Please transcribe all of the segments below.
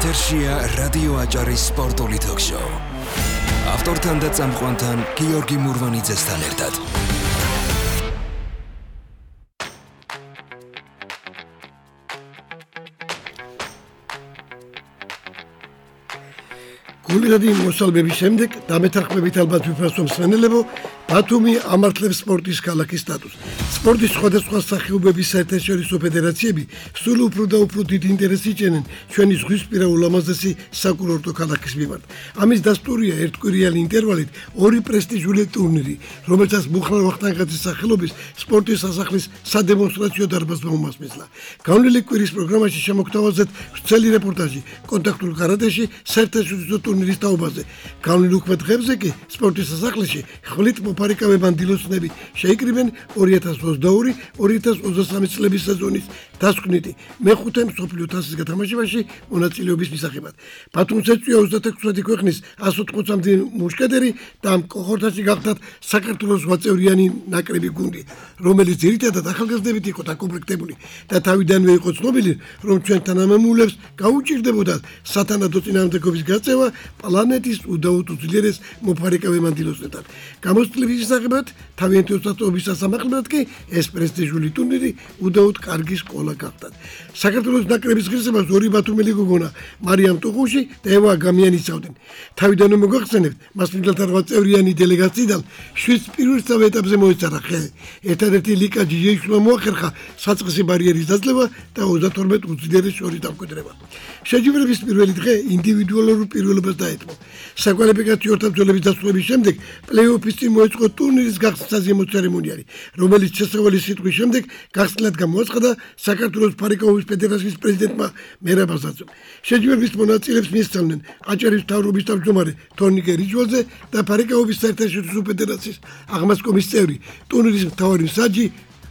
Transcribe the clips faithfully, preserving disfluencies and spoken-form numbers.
ეთერშია რადიო აჭარის სპორტული თოქ-შოუ. ავტორთან და წამყვანთან გიორგი მურვანიძესთან ერთად. გულირადი მოსალმების შემდეგ დამეთანხმებით ალბათ ვიფასო მსმენელებო, ბათუმი ამართლებს სპორტის ქალაქის სტატუსს. სპორტის სხვადასხვა სახეობების საერთაშორისო ფედერაციები სულ უფრო და უფრო დიდ ინტერესს იჩენენ ჩვენი ზღვისპირა ულამაზესი საკურორტო ქალაქის მიმართ. ამის დასტურია ერთკვირიანი ინტერვალით ორი პრესტიჟული ტურნირი, რომელსაც მუხლარ ვახტანგაძის სახელობის სპორტის სასახლის სადემონსტრაციო დარბაზმა უმასპინძლა. განვლილი კვირის პროგრამაში შემოგთავაზეთ ვრცელი რეპორტაჟი კონტაქტულ კარატეში საერთაშორისო ტურნირის თაობაზე. განვლილ უქმე დღეებზე კი სპორტის სასახლეში ხვლით მოფარიკავე მანდილოსნები შეიკრიბნენ ორი ათას ოცდაორი ორი ათას ოცდასამი წლების სეზონის დასკვნითი მეხუთე მსოფლიო თასის გათამაშებაში მონაწილეობის მისაღებად. ბათუმს ეწვია ოცდაექვსი ქვეყნის ას ოთხმოცამდე მუშკეტერი და ამ კოხორტაში გახდათ საქართველოს ოცდაორი ნაკრები გუნდი, რომელიც ძირითადად ახალგაზრდებით იყო დაკომპლექტებული და თავიდანვე იყო ცნობილი, რომ ჩვენ თანამემულებს გაუჭირდებოდათ სათანადო წინააღმდეგობის გაწევა პლანეტის უდაოდ უძლიერეს მოფარიკავე მანდილოსნებთან. გამოცდილების მისაღებად თავიანთი ოცდაოთხის სასამართლებლად კი ეს პრესტიჟული ტურნირი უდაოდ კარგი სკოლა გახდათ. საქართველოს ნაკრების ღირსებას ორი ბათუმელი გოგონა მარიამ ტუღუში და ევა გამიანი წავდნენ. თავიდანვე მოგახსენებთ, მასპინძელთა ოცდაორიანი დელეგაციიდან შვიდ პირველსავე ეტაპზე მოეწარა ხე. ერთადერთი ლიკა ჯიჯეიშვილმა მოახერხა საწყისი ბარიერის დაძლევა და ოცდათორმეტ უძლიერეს შორის დამკვიდრება. შეჯიბრების პირველი დღე ინდივიდუალურ პირველობას დაეთმო. საკვალიფიკაციო ორთაბრძოლების დასრულების შემდეგ პლეი-ოფის წინ მოეწყო ტურნირის გახსნის საზეიმო ცერემონიალი, რომელიც შესავალი სიტყვის შემდეგ გახსნილად გამოაცხადა საქართველოს ფარიკაობის ფედერაციის პრეზიდენტმა მერაბ აზაძემ. შეჯიბრების მონაწილეებს მიესალმნენ აჭარის მთავრობის თავმჯდომარე თორნიკე რიჯვალზე და ფარიკაობის საერთაშორისო ფედერაციის აღმასკომის წევრი, ტურნირის მთავარი მსაჯი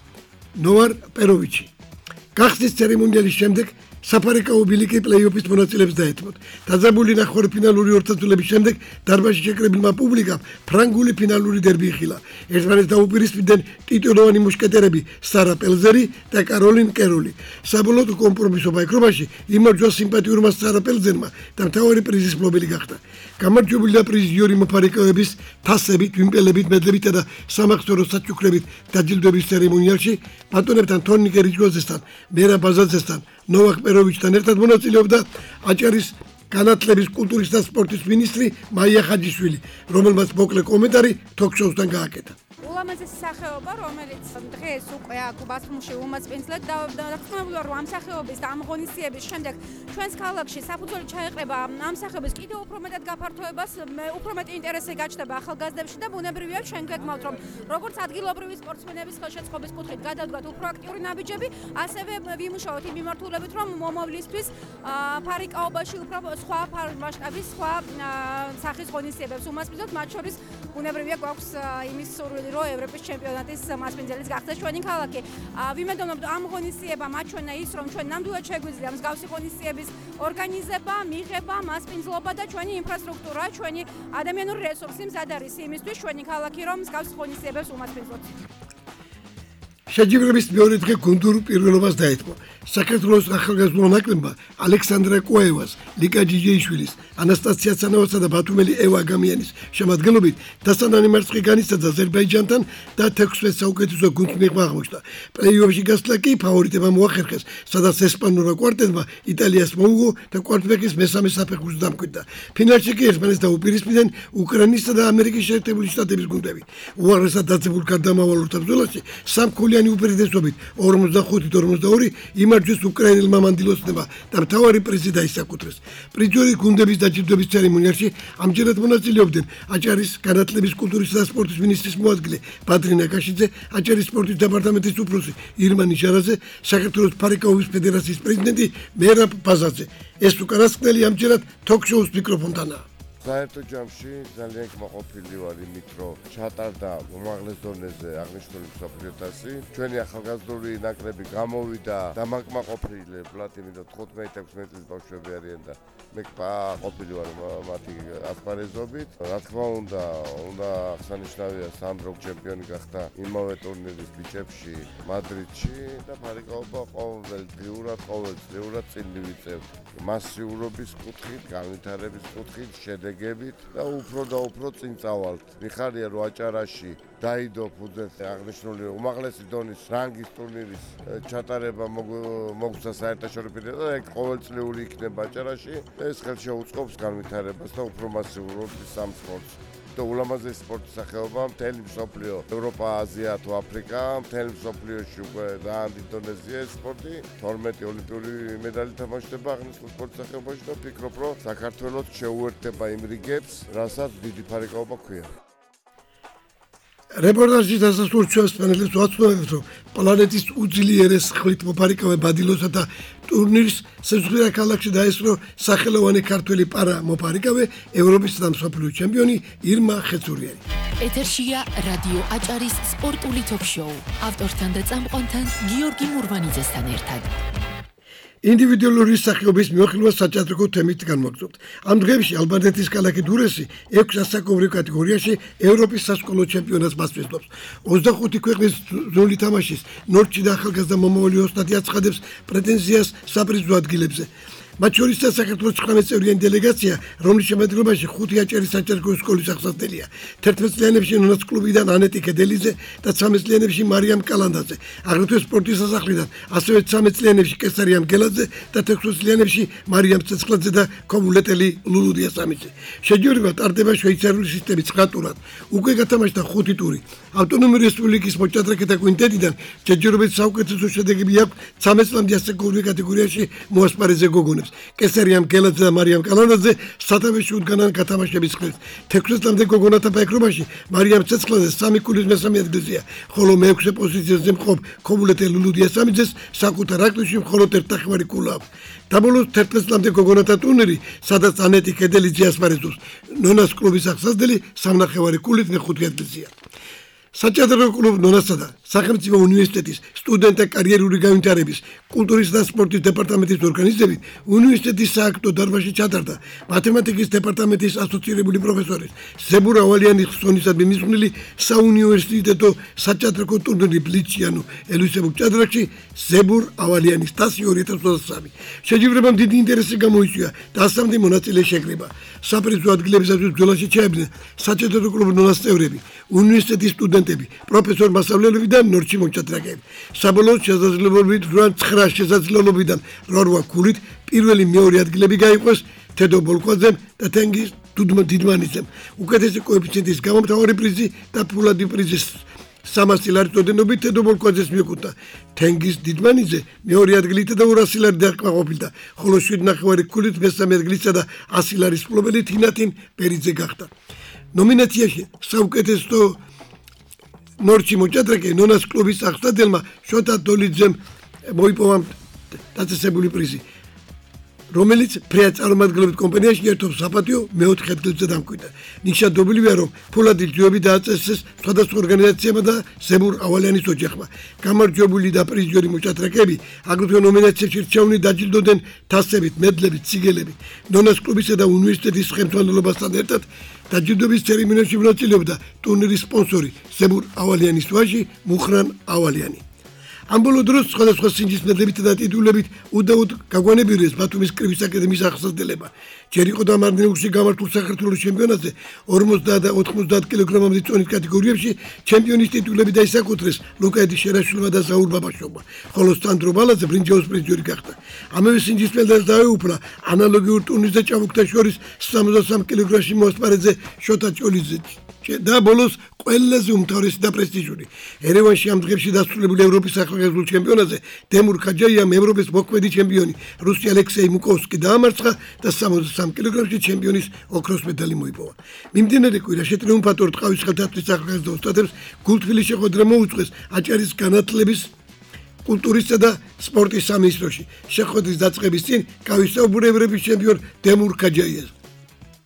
ნოვარ პეროვიჩი. გახსნის ცერემონიალის შემდეგ საფარიკაო ბილიკი პლეი-ოფის მონაწილეებს დაეთმოთ. დაძაბული ნახევარფინალური ორთაბრძოლების შემდეგ დარბაზში შეკრებილმა პუბლიკამ ფრანგული ფინალური დერბი იხილა. ერთმანეთს დაუპირისპირდნენ ტიტულოვანი მუშკეტერები სარა პელზერი და კაროლინ კეროლი. საბოლოოდ კომპრომისო ბაიქრობაში იმარჯვა სიმპათიურმა სარა პელზერმა და მთავარი პრიზის მფლობელი გახდა. გამარჯვებული და პრიზიორი მოფარიკავების თასებით, ვიმპელებით, მედლებითა და სამახსოვრო საჩუქრებით დაჯილდოების ცერემონიალში ბატონებთან თორნიკე რიჯვალზესთან, მერაბ აზაძესთან, ნოვარ პეროვიჩთან ერთად მონაწილეობდა აჭარის განათლების, კულტურის და სპორტის მინისტრი მაია ხაჯიშვილი, რომელმაც მოკლე კომენტარი თოქ-შოუსთან გააკეთა. ულამაზესი სახეობა, რომელიც დღეს უკვე აქ ბათუმში უმასპინძლეთ და დახმარებულა რომ ამ სახეობის და ამ ღონისძიების შემდეგ ჩვენს ქალაქში საფუძველი ჩაეყრება ამ სახეობის კიდევ უფრო მეტად გაფართოებას, უფრო მეტი ინტერესი გაჩნდება ახალგაზრდებში და ბუნებრივია ჩვენ გეგმავთ რომ როგორც ადგილობრივი სპორტსმენების ხელშეწყობის კუთხით გადავდგათ უფრო აქტიური ნაბიჯები, ასევე ვიმუშაოთ იმ მიმართულებით რომ მომავლისთვის ფარიკაობაში უფრო სხვა მასშტაბის, სხვა სახის ღონისძიებებს უმასპინძლოთ, მათ შორის ბუნებრივია გვაქვს იმის სურვილი რომ ევროპის ჩემპიონატის მასპინძელიც გახდეს ჩვენი ქალაქი. ვიმედოვნებთ ამ ღონისძიება მათ ჩვენა ის რომ ჩვენ ნამდვილად შეგვიძლია მსგავსი ღონისძიების ორგანიზება, მიღება, მასპინძლობა და ჩვენი ინფრასტრუქტურა, ჩვენი ადამიანური რესურსი მზად არის იმისთვის ჩვენი ქალაქი რომ მსგავსი ღონისძიებებს უმასპინძლოთ. შეჯიბრების მეორე დღე გუნდურ პირველობას დაეთმო. საქართველოს ახალგაზრდა ნაკრებმა ალექსანდრა კოევას, ლიკა ჯიჯეიშვილის, ანასტასია ცანავასა და ბათუმელი ევა გამიანის შემადგენლობით დასანანი მარცხი განიცადა აზერბაიჯანთან და თექვსმეტ საუკეთესო გუნდს მიღმა აღმოჩნდა. პლეი-ოფში გასვლა კი ფავორიტებმა მოახერხეს, სადაც ესპანურმა კვარტეტმა იტალიას მოუღო და კვარტბეკის მესამე საფეხურს დამკვიდრდა. ფინალში კი ერთმანეთს დაუპირისპირდნენ უკრაინისა და ამერიკის შეერთებული შტატების გუნდები. უაღრესად დაძაბულ გარდამავალ ორთაბრძოლაში სამქულიანი უპირატესობით ორმოცდახუთი ორმოცდაორი იმარჯვეს უკრაინელმა მანდილოსნებმა და მთავარი პრიზი დაისაკუთრეს. პრიზიორი გუნდების დაჯილდოების ცერემონიალში ამჯერად მონაწილეობდნენ აჭარის განათლების, კულტურის და სპორტის მინისტრის მოადგილე ბადრი ნაკაშიძე, აჭარის სპორტის დეპარტამენტის უფროსი ირმანი ჟარაძე, საქართველოს ფარიკაობის ფედერაციის პრეზიდენტი მერაბ ბაზაძე. ეს უკანასკნელი ამჯერად თოქ-შოუს მიკროფონთანაა. საერთო ჯამში ძალიან კმაყოფილი ვარ იმით, რომ ჩატარდა უმაღლეს დონეზე აღნიშნული მსოფლიო თასი. ჩვენი ახალგაზრდული ნაკრები გამოვიდა დამაკმაყოფილებლად, იმიტომ თხუთმეტი ექვსმეტი წლის ბავშვები არიან და მე კმაყოფილი ვარ მათი ასპარეზობით. რა თქმა უნდა, უნდა აღსანიშნავია სამბროკ ჩემპიონი გახდა იმავე ტურნირის ბიჭებში მადრიდში და ფარიკაობა ყოველდღიურად, ყოველწლიურად წინ მივიწევთ. მასიურობის კუთხით, განვითარების კუთხით, შედეგებით და უფრო და უფრო წინ წავალთ. მიხარია რომ აჭარაში დაიდო ფუძეს აღნიშნული უმაღლესი დონის რანგის ტურნირის ჩატარება მოგწა საერთაშორისო პირობებში და ეგ ყოველწლიური იქნება აჭარაში. ეს ხელშეუწყობს განვითარებას და უფრო მასიურობის ამ სპორტს. და ულამაზესი სპორტის სახეობა მთელი მსოფლიო, ევროპა, აზია თუ აფრიკა, მთელი მსოფლიოში უკვე ძალიან დიდ დონეზეა სპორტი. თორმეტი ოლიმპიური მედალი თამაშდება აღნიშნულ სპორტის სახეობაში და ვფიქრობ, რომ საქართველოს შეუერთდება იმ რიგებს, რასაც დიდი ფარიკაობა ჰქვია. რეპორტაჟის დასასრულს ჩვენს პანელებს ვაცნობთ, რომ პლანეტის უძლიერეს ხმით მოფარიკავე ბადილოსა და ტურნირის სეზონი ქალაქში დაესწრო სახელოვანი ქართველი პარა მოფარიკავე ევროპის და მსოფლიო ჩემპიონი ირმა ხეცურიანი. ეთერშია რადიო აჭარის სპორტული ток-შოუ. ავტორთან და წამყვანთან გიორგი მურვანიძესთან ერთად. ინდივიდუალური სახეობის მიმოხილვა საჭადრაკო თემით განმოგწევთ. ამ დღეებში ალბანეთის ქალაქი დურესი ექვს ასაკობრივ კატეგორიაში ევროპის სასკოლო ჩემპიონატს მასპინძლობს. ოცდახუთი ქვეყნის ზოლი თამაშის ნორჩი და ახალგაზრდა მომავალი ოსტატი აცხადებს პრეტენზიას საპრიზო ადგილებზე. მათ შორის საქართველოს ცხრამეტ წევრიანი დელეგაცია, რომლის შემადგენლობაში ხუთი აჭარის საჭადრაკო სკოლის აღსავსებელია. თერთმეტ წლიანებში ნონას კლუბიდან ანეტი კედელიძე და ცამეტ წლიანებში მარიამ კალანდაძე. აგრეთვე სპორტის სასახლიდან ასევე ცამეტ წლიანებში კესარია მგელაძე და თექვსმეტ წლიანებში მარიამ ცეცხლაძე და ქობულეტელი ლულუ დიასამიძე. შეჯიბრება ტარდება შვეიცარიული სისტემით ხატურად. უკვე გათამაშდა ხუთი ტური. ავტონომიური რესპუბლიკის მოჭადრაკეთა კვინტეტიდან შეჯიბრებით საუკეთესო შედეგები აქვს ცამეტ წლამდე ასაკობრივ კატეგორიაში მოასპარეზე გოგონებს. კესარია მგელაძე და მარიამ კალანდაძე სათავეში უდგანან გათამაშების ხილს. თექვსმეტ წლამდე გოგონათა ფეხბურთში მარიამ ცეცხლაძე სამი კულის მესამე ადგილზეა, ხოლო მეექვსე პოზიციაზე მყოფ ქობულეტელი ლულუ დიასამიძეს საკუთარ აქტივში მხოლოდ ერთნახევარი კულა აქვს. დაბოლოს თერთმეტ წლამდე გოგონათა ტურნირი, სადაც ანეტი კედელიძე ასპარეზობს, ნონას კლუბის აღსავსებელი სამნახევარი კულით მეხუთე ადგილზეა. საჭადრაკო კლუბ ნონასა და სახელმწიფო უნივერსიტეტის სტუდენტთა კარიერული განვითარების, კულტურის და სპორტის დეპარტამენტის ორგანიზებით უნივერსიტეტის სააქტო დარბაზში ჩატარდა მათემატიკის დეპარტამენტის ასოცირებული პროფესორის ზებურ ავალიანის ხსოვნისადმი მიზნული საუნივერსიტეტო საჭადრაკო ტურნირი ბლიჩი, ანუ ელვისებურ ჭადრაკში ზებურ ავალიანის თასი ორი ათას ოცდასამი. შეჯიბრებამ დიდი ინტერესი გამოიწვია და ასამდე მონაწილე შეკრიბა. საპრიზო ადგილებისათვის ბრძოლაში ჩაებდნენ საჭადრაკო კლუბ ნონას წევრები, უნივერსიტეტის სტუდენტები, პროფესორ მასწავლებლები და ნორჩი მოჭადრაკეები. საბოლოოდ შესაძლებლობით ცხრა შესაძლებლობიდან რვა ქულით პირველი მეორე ადგილები გაიყვეს თედო ბოლქვაძემ და თენგიზ დიდმანიძემ. უკეთესი კოეფიციენტის გამო მთავარი პრიზი და ფულადი პრიზის სამასი ლარის ოდენობით თედო ბოლქვაძეს მიეკუთვნა. თენგიზ დიდმანიძე მეორე ადგილით და ორასი ლარი დააკმაყოფილდა, ხოლო შვიდნახევარი ქულით მესამე ადგილისა და ასი ლარის მფლობელი თინათინ პერიძე გახდა. ნომინაციაში საუკეთესო ნორჩი მოჭადრაკე ნონას კლუბის აღსავსებელმა შოთა დოლიძემ მოიპოვა დაწესებული პრიზი, რომელიც ფრეა წარმომადგენლობით კომპანიაში ერთობს საპატიო მეოთხე ადგილზე დამკვიდრა. ნიშანდობლივია, რომ ფულადი ჯობი დააწესეს სხვადასხვა ორგანიზაციებმა და ზებურ ავალიანის ოჯახმა. გამარჯვებული და პრიზიორი მოჭადრაკეები აგრეთვე ნომინაციებში რჩევნი დაჯილდოდნენ თასებით, მედლებით, ციგელებით. ნონას კლუბისა და უნივერსიტეტის ხელმძღვანელობასთან ერთად დაჯილდოების ცერემონიაში მონაწილეობდა ტურნირის სპონსორი ზებურ ავალიანის ვაჟი მუხრან ავალიანი. ამ ბოლო დროს სხვადასხვა სინჯის მედლებით და ტიტულებით უდაოდ გაგვანებირეს ბათუმის კრივის აკადემიის აღსავსებლება. ჯერ იყო დამარნეულში გამართულ საქართველოს ჩემპიონატზე ორმოცდაათ და ოთხმოცდაათ კილოგრამამდე წონის კატეგორიებში ჩემპიონის ტიტულები დაისაკუთრეს ლუკა შერაშვილმა და ზაურ ბაბაშოვმა, ხოლო სანდრო ბალაძე ბრინჯაოს პრიზიორი გახდა. ამავე სინჯის მედალს დაეუფლა ანალოგიურ ტურნირზე ჭაბუკთა შორის სამოცდასამი კილოგრამში მოასპარეზე შოთა ჭოლიძე და ბოლოს ყველაზე უმთავრესი და პრესტიჟული ერევანში ამ დღეებში დასრულებული ევროპის ახალგაზრდულ ჩემპიონატზე დემურ ხაჯაიამ ევროპის მოქმედი ჩემპიონი რუსი ალექსეი მუკოვსკი დაამარცხა და სამოცდასამი კილოგრამში ჩემპიონის ოქროს მედალი მოიპოვა. მიმდინარე კვირაში ტრიუმფატორ ტყავის ხელთათმის ახალგაზრდა ოსტატებს გულთბილი შეხვედრა მოუწყვეს აჭარის განათლების, კულტურისა და სპორტის სამინისტროში. შეხვედრის დაწყების წინ გავისაუბრე ევროპის ჩემპიონ დემურ ხაჯაიას.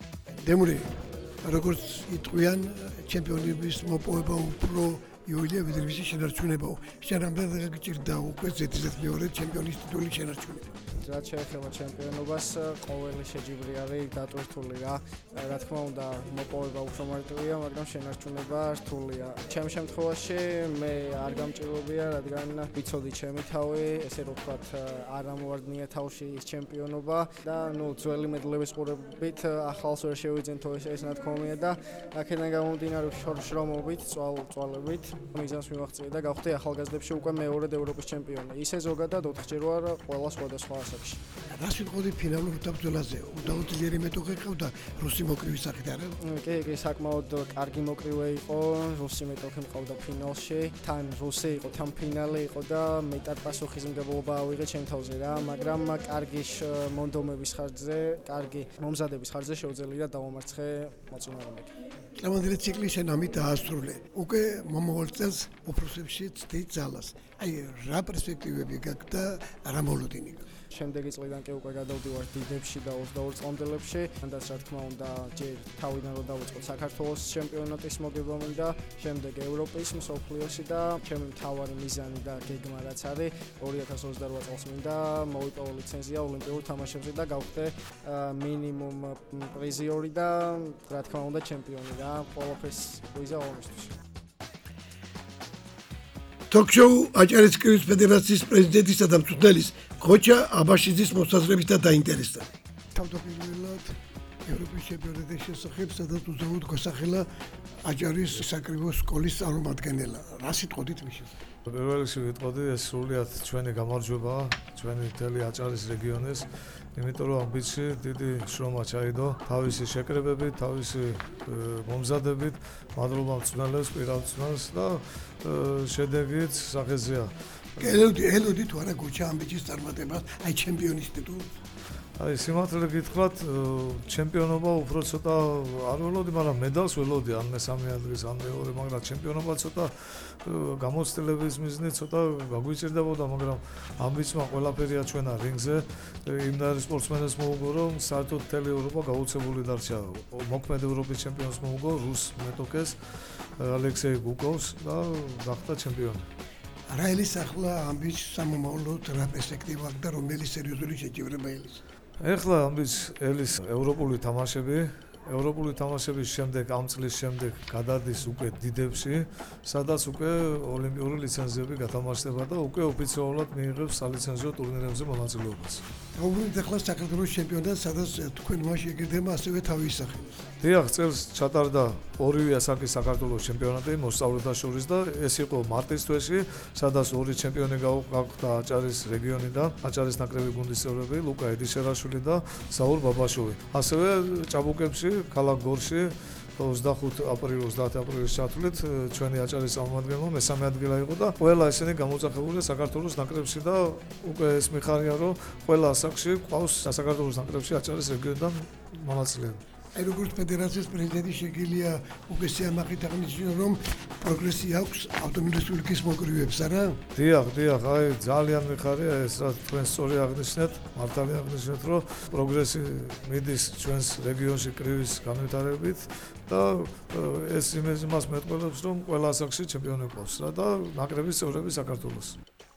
დემური როგორც იტყვიან ჩემპიონების მოპოვება უფრო იოლია ვიდრე ვისი შენარჩუნებაო. შენ რამდენად გჭირდა უკვე ზედიზედ მეორე ჩემპიონის ტიტული შენარჩუნება? რაც შეეხება ჩემპიონობას, ყოველი შეჯიბრი არის დატვირთული რა. რა თქმა უნდა, მოპოვება უფრო მარტივია, მაგრამ შენარჩუნება რთულია. ჩემ შემთხვევაში მე არ გამჭირვებია, რადგან ვიცოდი ჩემი თავი, ესე რომ ვთქვათ, არ ამოვარდნია თავში ის ჩემპიონობა და ნუ ძველი მედლების ყურებით ახალს ვერ შევიძენთო ეს ეს ნათქვამია და აქედან გამომდინარე შრომობით, წვალებით მიზანს მივაღწია და გავხდი ახალგაზრდებში უკვე მეორედ ევროპის ჩემპიონი. ისე ზოგადად ოთხჯერ ვარ ყველა სხვადასხვა ასაკში. რას ვიტყოდი ფინალურ დაბრძოლაზე? უდაუძლიერი მეტოქე ყავდა რუსი მოკრივი სახით არა? კი, კი, საკმაოდ კარგი მოკრივე იყო, რუსი მეტოქე მყავდა ფინალში. თან რუსი იყო, თან ფინალი იყო და მეტად პასუხისმგებლობა ავიღე ჩემ თავზე რა, მაგრამ კარგი მონდომების ხარჯზე, კარგი მომზადების ხარჯზე შევძლია დავამარცხე მოწინააღმდეგე. წლევანდელი ციკლი შენ ამით დაასრულე. უკვე მომავალ წელს უფროსებში ცდით ძალას. აი რა პერსპექტივები გაქვს და რა მოლოდინი გაქვს? შემდეგი წლიდან კი უკვე გადავდივარ დიდებში და ოცდაორ წლამდელებში. მანდაც რა თქმა უნდა, ჯერ თავიდან რომ დავიწყო საქართველოს ჩემპიონატის მოგება მინდა, შემდეგ ევროპის, მსოფლიოსი და ჩემი მთავარი მიზანი და გეგმა რაც არის, ორი ათას ოცდარვა წელს მინდა მოვიპოვო ლიცენზია ოლიმპიურ თამაშებზე და გავხდე მინიმუმ პრიზიორი და რა თქმა უნდა ჩემპიონი რა, ყველაფერს ვიზა ომისთვის. Talk-show აჭარისკრივის ფედერაციის პრეზიდენტისა და მწვრთნელის ხოჩა აბაშიძის მოსაზრებით და დაინტერესდა. თავდაპირველად ევროპის ჩემპიონატის შესახებ სადაც უზაოდ გასახელა აჭარის საკრივო სკოლის წარმომადგენელა. რა სიტყვით მის შესახებ? პირველ რიგში ვიტყოდი ეს სრულიად ჩვენი გამარჯვებაა, ჩვენი მთელი აჭარის რეგიონის, იმიტომ რომ ამბიცი დიდი შრომა ჩაიდო, თავისი შეკრებებით, თავისი მომზადებით, მადლობა მწვრთნელებს, პირავ მწვრთნელს და შედეგით სახეზეა. ელოდი, ელოდი თუ არა გოჩა ამბიჩის წარმატებას, აი ჩემპიონის ტიტულს. აი სიმართლე გითხრათ, ჩემპიონობა უფრო ცოტა არ ველოდი, მაგრამ მედალს ველოდი, ან მესამე ადგილს, ან მეორე, მაგრამ ჩემპიონობა ცოტა გამოცდილების მიზნით ცოტა გაგვიჭირდებოდა, მაგრამ ამბიცმა ყველაფერი აჩვენა რინგზე. იმდარი სპორტსმენებს მოუგო, რომ საერთოდ მთელი ევროპა გაუცებული დარჩა. მოქმედ ევროპის ჩემპიონს მოუგო რუს მეტოქეს ალექსეი გუკოვს და გახდა ჩემპიონი. რა ელის ახლა ამბიჩ სამომავლოდ რა პერსპექტივა აქვს და რომელი სერიოზული შეჯიბრება ელის? ეხლა ამბიც ელის ევროპული თამაშები, ევროპული თამაშების შემდეგ ამ წლის შემდეგ გადადის უკვე დიდებში, სადაც უკვე ოლიმპიური ლიცენზიები გათამაშდება და უკვე ოფიციალურად მიიღებს სალიცენზიო ტურნირებზე მონაწილეობას. გაუბრუნდით ახლა საქართველოს ჩემპიონატს, სადაც თქვენ მასში ეგრდემა ასევე თავი ისახება. დიახ, წელს ჩატარდა ორივე ასაკის საქართველოს ჩემპიონატი მოსწავლეთა შორის და ეს იყო მარტის თვეში, სადაც ორი ჩემპიონი გავხდა აჭარის რეგიონიდან, აჭარის ნაკრების გუნდის წევრები ლუკა ედიშერაშვილი და საურ ბაბაშოვი. ასევე ჭაბუკებში, ქალაქ გორში ოცდახუთი აპრილის ოცდაათი აპრილის ჩათვლით ჩვენი აჭარის წარმომადგენელმა მესამე ადგილი აიღო და ყველა ისინი გამოძახებულია საქართველოს ნაკრებში და უკვე ეს მიხარია რომ ყველა ასაკში ყავს საქართველოს ნაკრებში აჭარის რეგიონიდან მონაწილეები. აი როგორც ფედერაციის პრეზიდენტი შეგიძლია უკვე სიამაყით აღნიშნო რომ პროგრესი აქვს ავტომობილის რესპუბლიკის მოკრივეებს არა? დიახ, დიახ, აი ძალიან მიხარია ეს რა თქვენ სწორი აღნიშნეთ, მართალი აღნიშნეთ რომ პროგრესი მიდის ჩვენს რეგიონში კრივის განვითარებით და ეს იმას მეტყველებს რომ ყველა ასაკში ჩემპიონი ყავს რა და ნაკრების წევრები საქართველოს.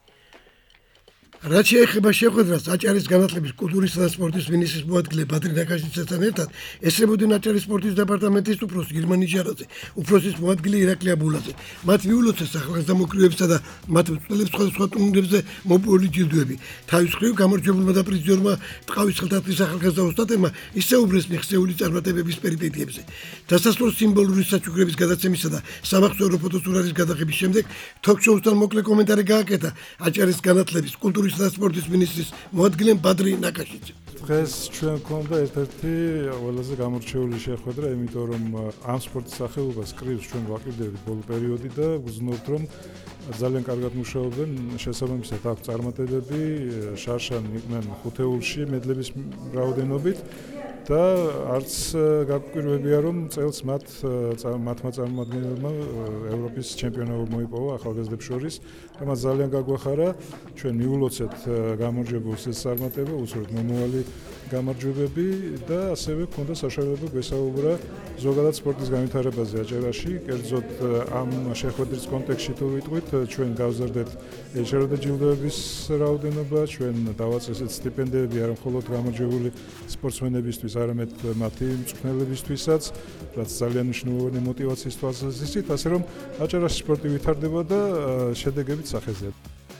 რაც შეეხება შეხვედრას აჭარის განათლების, კულტურისა და სპორტის მინისტრის მოადგილე ბადრი ნაკაშიძესთან ერთად ესწრებოდნენ აჭარის სპორტის დეპარტამენტის უფროსი გერმანი ჟარაძე, უფროსის მოადგილე ირაკლი აბულაძე. მათ მიულოცეს ახალგაზრდა მოკრივეებსა და მათ მწვრთნელებს სხვადასხვა ტურნირებზე მოპოვებული ჯილდოები. თავის მხრივ გამარჯვებულმა და პრიზიორმა ტყავის ხელთათმის ახალგაზრდა ოსტატებმა ისეუბრეს მიღწეული წარმატებების პერიპეტიებზე. დასასრულს სიმბოლური საჩუქრების გადაცემისა და სამახსოვრო ფოტოსურათის გადაღების შემდეგ თოქ-შოუსთან მოკლე კომენტარი გააკეთა აჭარის განათლების, კულტურის და სპორტის მინისტრის მოადგილემ ბადრი ნაკაშიძე. დღეს ჩვენ გვქონდა ერთ-ერთი ყველაზე გამორჩეული შეხვედრა, იმიტომ რომ ამ სპორტის სახეობას კრივს ჩვენ ვაკლებდებით ბოლო პერიოდი და ვგრძნობთ რომ ძალიან კარგად მუშაობენ, შესაბამისად აქვს წარმატებები, შარშან იყვნენ ხუთეულში მედლების რაოდენობით და არც გაგვირვებია რომ წელს მათ მათმა წარმომადგენლებმა ევროპის ჩემპიონობა მოიპოვა ახალგაზრდებს შორის, რამაც ძალიან გაგვეხარა. ჩვენ მიულოცეთ გამარჯვებულს ეს წარმატება, უსურვოთ მომავალი გამარჯვებები და ასევე გქონდა საშუალება გვესაუბრა ზოგადად სპორტის განვითარებაზე აჭარაში, კერძოდ ამ შეხვედრის კონტექსტში თუ ვიტყვით, ჩვენ გავზარდეთ ეჭეროდა ჯილდოების რაოდენობა, ჩვენ დავაწესეთ სტიპენდიები არა მხოლოდ გამარჯვებული სპორტსმენებისთვის, არამედ მათი მწვრთნელებისთვისაც, რაც ძალიან მნიშვნელოვანი мотиваციის თვალსაზრისით, ასე რომ აჭარაში სპორტი ვითარდება და შედეგებით სახეზეა.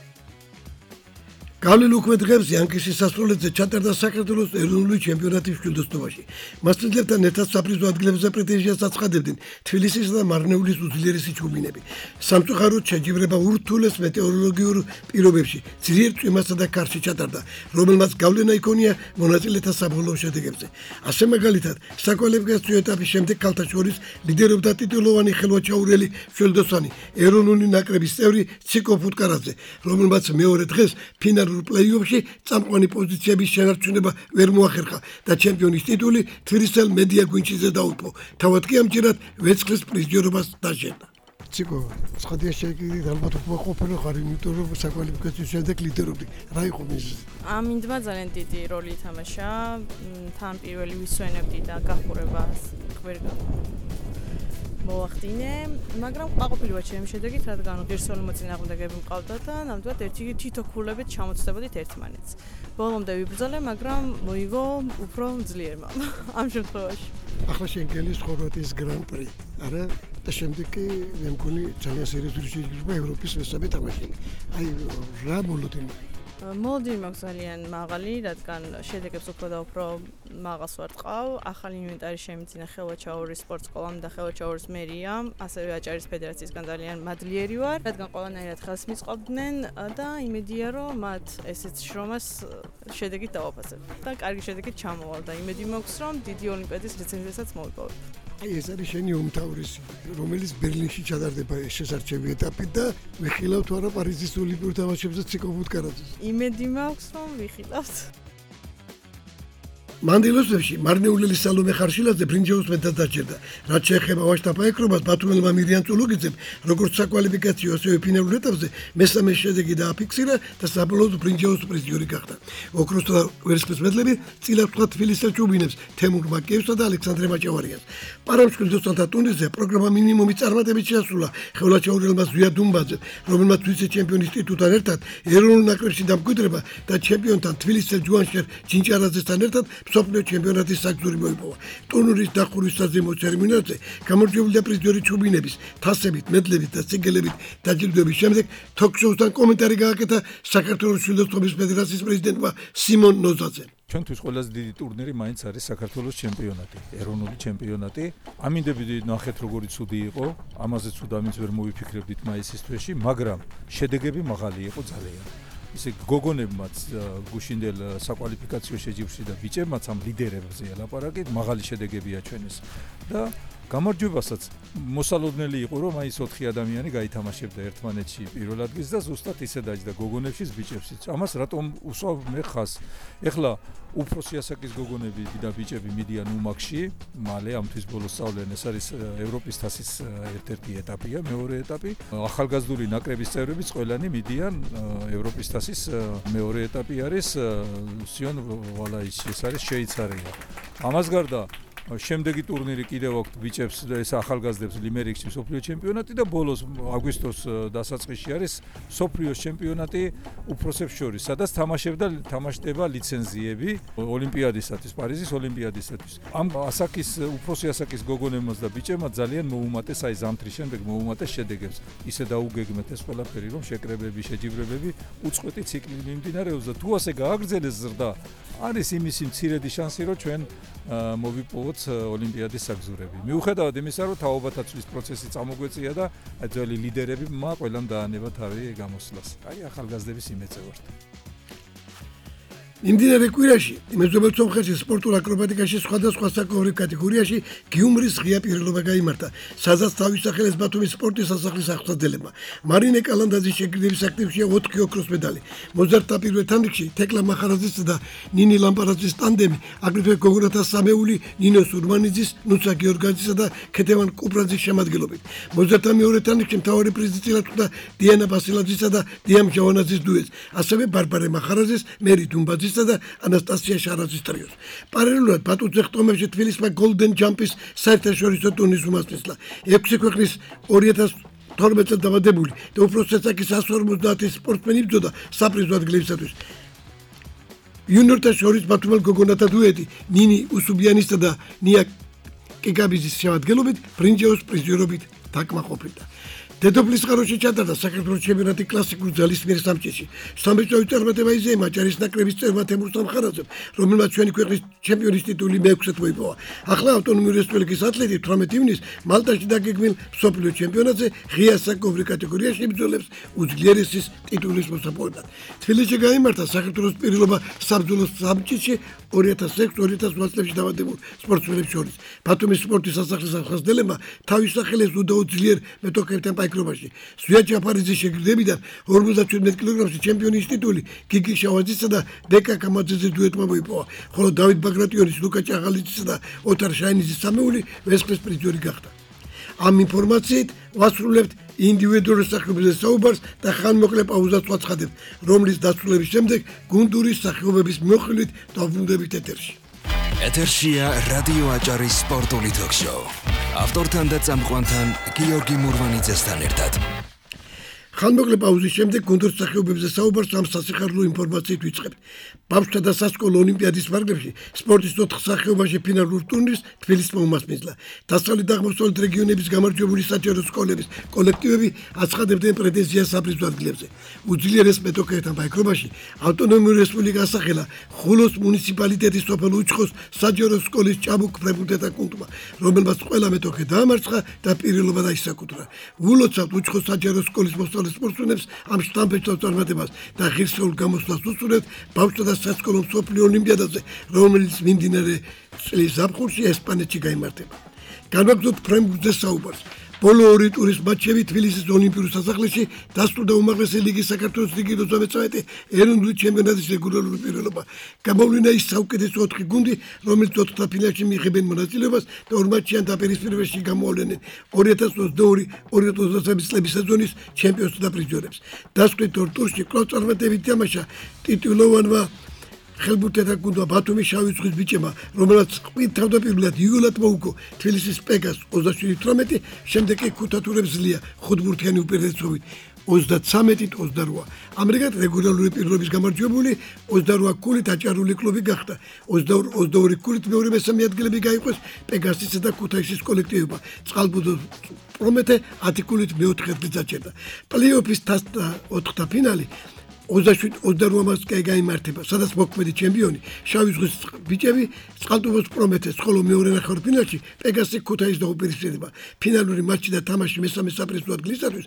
გავლენ უკვე დღეებს იანკისის სასწავლეთზე ჩატარდა საქართველოს ეროვნული ჩემპიონატი მშვილდოსნობაში. მასპინძლებთან ერთად საპრიზო ადგილებზე პრეტენზიას აცხადებდნენ თბილისის და მარნეულის უძლიერესი ჩუბინები. სამწუხაროდ შეჯიბრება ურთულეს მეტეოროლოგიურ პირობებში ძლიერ წვიმასა და ქარში ჩატარდა, რომელმაც გავლენა იქონია მონაწილეთა საბოლოო შედეგებზე. ასე მაგალითად, საკვალიფიკაციო ეტაპის შემდეგ ქალთა შორის ლიდერობდა ტიტულოვანი ხელვაჩაურელი მშვილდოსანი ეროვნული ნაკრების წევრი ციკო ფუტკარაძე, რომელმაც მეორე დღეს ფინალ პლეიოფში წამყვანი პოზიციების შენარჩუნება ვერ მოახერხა და ჩემპიონის ტიტული თბილისელ მედია გვინჩიძე დაუპო. თავად კი ამჯერად ვერცხლის პრიზიორობას დაჟერდა. ციკო, ცხადია შეგვიძლია ალბათ უყოფილო ხარ, იმიტომ რომ საკვალიფიკაციო შემდეგ ლიდერობდი. რა იყო მიზეზი? ამინდმა ძალიან დიდი როლი ითამაშა. თან პირველი ვისვენებდი და გახურებას ვერ მოახდინე, მაგრამ ყოფილიყო ჩემი შედეგით, რადგან ღირსეული მოწინააღმდეგეები მყავდა და ნამდვილად ერთი თითო ქულებით ჩამოწდებოდით ერთმანეთს. ბოლომდე ვიბრძოლე, მაგრამ მოიგო უფრო ძლიერმა ამ შემთხვევაში. ახლა შენგელის ხორვატიის გრან-პრი, არა? და შემდეგ კი მე მგონი ძალიან სერიოზული შეჯიბრება ევროპის მესამე თამაშში. აი რა მოლოდინი მოლოდინი მაქვს ძალიან მაღალი, რადგან შედეგებს უფრო და უფრო მაღალს ვარტყავ. ახალი ინვენტარი შემიძინა ხელვაჩაურის სპორტ სკოლამ და ხელვაჩაურის მერიამ, ასევე აჭარის ფედერაციისგან ძალიან მადლიერი ვარ, რადგან ყველანაირად ხელს მიწყობდნენ და იმედია რომ მათ ესეც შრომას შედეგით დავაფასებ და კარგი შედეგით ჩამოვალ და იმედი მაქვს რომ დიდი ოლიმპიადის ლიცენზიასაც მოვიპოვებ. აი ეს არის შენი უმთავრესი, რომელიც ბერლინში ჩატარდება შესარჩევი ეტაპი და მეხილავ თუ არა პარიზის ოლიმპიურ თამაშებზე ციკო ფუტკარაძეს. იმედი მაქვს რომ ვიხილავთ. მანდილოსებში მარნეულელი სალომე ხარშილაძე ბრინჯაოს მედალს დაჯერდა. რაც შეეხება ვაშტაპა ეკრომას, ბათუმელმა მირიან წულუგიძემ, როგორც საკვალიფიკაციო, ასევე ფინალურ ეტაპზე მესამე შედეგი დააფიქსირა და საბოლოოდ ბრინჯაოს პრიზიორი გახდა. ოქროს და ვერცხლის მედლები წილად თქვა თბილისელ ჩუბინებს თემურ მაკეევსა და ალექსანდრე მაჭავარიანს. პარამშვილდოსანთა ტურნირზე პროგრამა მინიმუმი წარმატებით შეასრულა ხელვაჩაურელმა ზვია დუმბაძემ, რომელმაც ვიცე-ჩემპიონის ტიტულთან ერთად ეროვნულ ნაკრებში დამკვიდრება და ჩემპიონთან თბილისელ ჯუანშერ ჯინჭარაძესთან ერთად მსოფლიო ჩემპიონატის საგზური მოიპოვა. ტურნირის დახურვის საზეიმო ცერემონიაზე გამარჯვებული და პრიზიორი ჩუბინების თასებით, მედლებით და სიგელებით დაჯილდოების შემდეგ თოქ-შოუსთან კომენტარი გააკეთა საქართველოს მშვილდოსნობის ფედერაციის პრეზიდენტმა სიმონ ნოზაძემ. ჩვენთვის ყველაზე დიდი ტურნირი მაინც არის საქართველოს ჩემპიონატი, ეროვნული ჩემპიონატი. ამინდები ნახეთ როგორი ცუდი იყო, ამაზე ცუდ ამის ვერ მოვიფიქრებდით მაისის თვეში, მაგრამ შედეგები მაღალი იყო ძალიან. ისე გოგონებმაც გუშინდელ საკვალიფიკაციო შეჯიბრში და ბიჭებმაც ამ ლიდერებზე ელაპარაკეთ, მაღალი შედეგები აჩვენეს და გამარჯვებასაც მოსალოდნელი იყო რომ აი ეს ოთხი ადამიანი გაითამაშებდა ერთმანეთში პირველ ადგილს და ზუსტად ისე დაჯდა გოგონებშიც ბიჭებშიც. ამას რატომ უსვავ მე ხას? ეხლა უფროსი ასაკის გოგონები და ბიჭები მიდიან უმაკში, მალე ამ თვის ბოლოს სწავლენ, ეს არის ევროპის თასის ერთ-ერთი ეტაპია, მეორე ეტაპი. ახალგაზრდული ნაკრების წევრებიც ყველანი მიდიან ევროპის თასის მეორე ეტაპი არის სიონ ვალაიში, ეს არის შვეიცარია. ამას გარდა შემდეგი ტურნირი კიდევ აქვს ბიჭებს და ეს ახალგაზრდებს ლიმერიქში მსოფლიო ჩემპიონატი და ბოლოს აგვისტოს დასაწყისში არის მსოფლიოს ჩემპიონატი უფროსებს შორის, სადაც თამაშებდა თამაშდება ლიცენზიები ოლიმპიადისათვის, პარიზის ოლიმპიადისათვის. ამ ასაკის უფროსი ასაკის გოგონებმაც და ბიჭებმაც ძალიან მოუმატეს აი ზამთრის შემდეგ მოუმატეს შედეგებს. ისე დაუგეგმეთ ეს ყველაფერი, რომ შეკრებები, შეჯიბრებები უწყვეტი ციკლი მიმდინარეობს და თუ ასე გააგრძელეს ზრდა, არის იმისი მცირედი შანსი, რომ ჩვენ მოვიპოვოთ ოლიმპიადის საგზურები. მიუხედავად იმისა, რომ თაობათაცვლის პროცესი წამოგვეწია და ძველი ლიდერები მა ყველამ დაანება თავი გამოსვლას. აი ახალგაზრდების იმეცე ვართ. იმდინარე კვირაში მეზობელ სომხეთში სპორტულ აკრობატიკაში სხვადასხვა საკოლექციო კატეგორიაში გიუმრის ღია პირობა გაიმართა, სადაც თავისახელეს ბათუმის სპორტის სასახლის აღწევლებმა. მარინე კალანდაძის შეკრიბების აქტივშია ოთხი ოქროს медаლი. მოზარდთა პირველ თანრიგში თეკლა მახარაძის და ნინი ლამპარაძის ტანდემი, აგრეთვე გოგონათა სამეული ნინო სურმანიძის, ნუცა გიორგაძისა და ქეთევან კუპრაძის შემადგენლობით. მოზარდთა მეორე თანრიგში მთავარი პრიზი წილად ხვდა დიანა ბასილაძისა და დიამ ჟავანაძის დუეტს, ასევე ბარბარე მახარაძის, მერი დუმბაძის და ანასტასია შარაძის ტრიოს. პარალელურად ბატუძე ხტომებში თბილისმა Golden Jump-ის საერთაშორისო ტურნირის უმასპინძლა. ექვსი ქვეყნის ორი ათას თორმეტ წელს დაბადებული და უპროს წესაკის εκατს ორმოცდაათი სპორტსმენი იბრძოდა საპრიზო ადგილებისათვის. იუნიორთა შორის ბათუმელ გოგონათა დუეტი ნინი უსუბიანისა და ნია კიკაბიძის შემადგენლობით ბრინჯაოს პრიზიორობით დაკმაყოფილდა. დედოფლის ხაროში ჩატარდა საქართველოს ჩემპიონატი კლასიკური ძალის მიერ სამჭირში. სამეწვევი წარმატება იზეიმა ჭარის ნაკრების წევრმა თემურ სამხარაძემ, რომელმაც ჩვენი ქვეყნის ჩემპიონის ტიტული მეექვსედ მოიპოვა. ახლა ავტონომიური რესპუბლიკის ათლეტი თვრამეტი ივნისს მალტაში დაგეგმილ მსოფლიო ჩემპიონატზე ღია საკოვრი კატეგორიაში იბრძოლებს უძლიერესის ტიტულის მოსაპოვებლად. თბილისში გაიმართა საქართველოს პირილობა საბრძოლო სამჭირში ორი ათას ექვსი ორი ათას ოთხ წლებში დავადებულ სპორტსმენებს შორის. ბათუმის სპორტის სასახლის ახალგაზრდებმა თავისახელეს უდაო ძლიერ მეტოქეებთან პაიკრობაში. ზვია ჯაფარიძის შეგრძნებიდან ორმოცდაჩვიდმეტ კილოგრამში ჩემპიონის ტიტული გიგი შავაძისა და ბეკა კამაძეძის დუეტმა მოიპოვა, ხოლო დავით ბაგრატიონის, ლუკა ჭაღალიძისა და ოთარ შაინიძის სამეული ვესხლის პრიზიორი გახდა. ამ ინფორმაციით ვასრულებთ ინდივიდუალურ სახეობებზე საუბარს და ხანმოკლე პაუზას ვაცხადებთ, რომლის დასრულების შემდეგ გუნდურის სახეობების მოხილვით დავბრუნდებით ეთერში. ეთერშია რადიო აჭარის სპორტული თოქ-შოუ. ავტორთან და წამყვანთან გიორგი მურვანიძესთან ერთად. ხანმოკლე პაუზის შემდეგ გუნდურის სახეობებზე საუბარს ამ სასიხარულო ინფორმაციით ვიწყებთ. ბავშვთა და სასკოლო ოლიმპიადის ვარგლებში სპორტის ოთხ სახეობაში ფინალურ ტურნირს თბილისმა უმასპინძლა. დასავლეთ და აღმოსავლეთ რეგიონების გამარჯვებული საჯარო სკოლების კოლექტივები აცხადებდნენ პრეტენზიას საპრიზო ადგილებზე. უძლიერეს მეტოქეებთან პაიკრობაში ავტონომიური რესპუბლიკა ასახელა ხულოს მუნიციპალიტეტის სოფელ უჩხოს საჯარო სკოლის ჭაბუკ ფრებულთეთა კუნთმა, რომელმაც ყველა მეტოქე დაამარცხა და პირილობა დაისაკუთრა. ულოცავთ უჩხოს საჯარო სკოლის მოსწავლე სპორტსმენებს ამ შტამპეჭდავ წარმატებას და ღირსეულ გამოსვლას უსურვებთ ბავშვთა და სასკოლო მსოფლიო ოლიმპიადაზე, რომელიც მიმდინარე წლის ზაფხულში ესპანეთში გაიმართება. განვაგრძობთ ფრენბურთზე საუბარს. ბოლო ორი ტურის მატჩები თბილისის ოლიმპიურ სასახლეში დასრულდა უმაღლესი ლიგის საქართველოს ლიგის ოცდამეცხრამეტე ეროვნული ჩემპიონატის რეგულარული პირველობა. გამოვლინდა ის საუკეთესო ოთხი გუნდი, რომელიც ოთხთაფინალში მიიღებენ მონაწილეობას და ორ მატჩიან დაპირისპირებაში გამოავლენენ ორი ათას ოცდაორი ორი ათას ოცდაათი წლების სეზონის ჩემპიონს და პრიზიორებს. დასკვნით ორ ტურში კვლავ წარმატებით თამაშა ტიტულოვანმა ხელბურთეთა გუნდმა ბათუმის შავი ზღვის ბიჭებმა, რომელსაც ყვით თავდაპირველად იოლად მოუგო თბილისის პეგას ოცდაშვიდი თვრამეტი, შემდეგ კი ქუთათურებს ზლია ხუთბურთიანი უპირატესობით ოცდაცამეტი ოცდარვა. ამრიგად რეგულარული პირობების გამარჯვებული ოცდარვა ქულით აჭარული კლუბი გახდა. ოცდაორი ქულით მეორე მესამე ადგილები გაიყვეს პეგასისა და ქუთაისის კოლექტივებმა. წყალბუდოს პრომეთე ათი ქულით მეოთხე ადგილს დაჭერდა. პლეი-ოფის ოთხთა ფინალი ოცდაშვიდ ოცდარვა მასკა გაიმართება, სადაც მოქმედი ჩემპიონი შავი ზღვის ბიჭები წყალტუბოს პრომეთეს, ხოლო მეორე ნახევარფინალში პეგასი ქუთაისს დაუპირისპირდება. ფინალური მატჩი და თამაში მესამე საპრიზო ადგილისათვის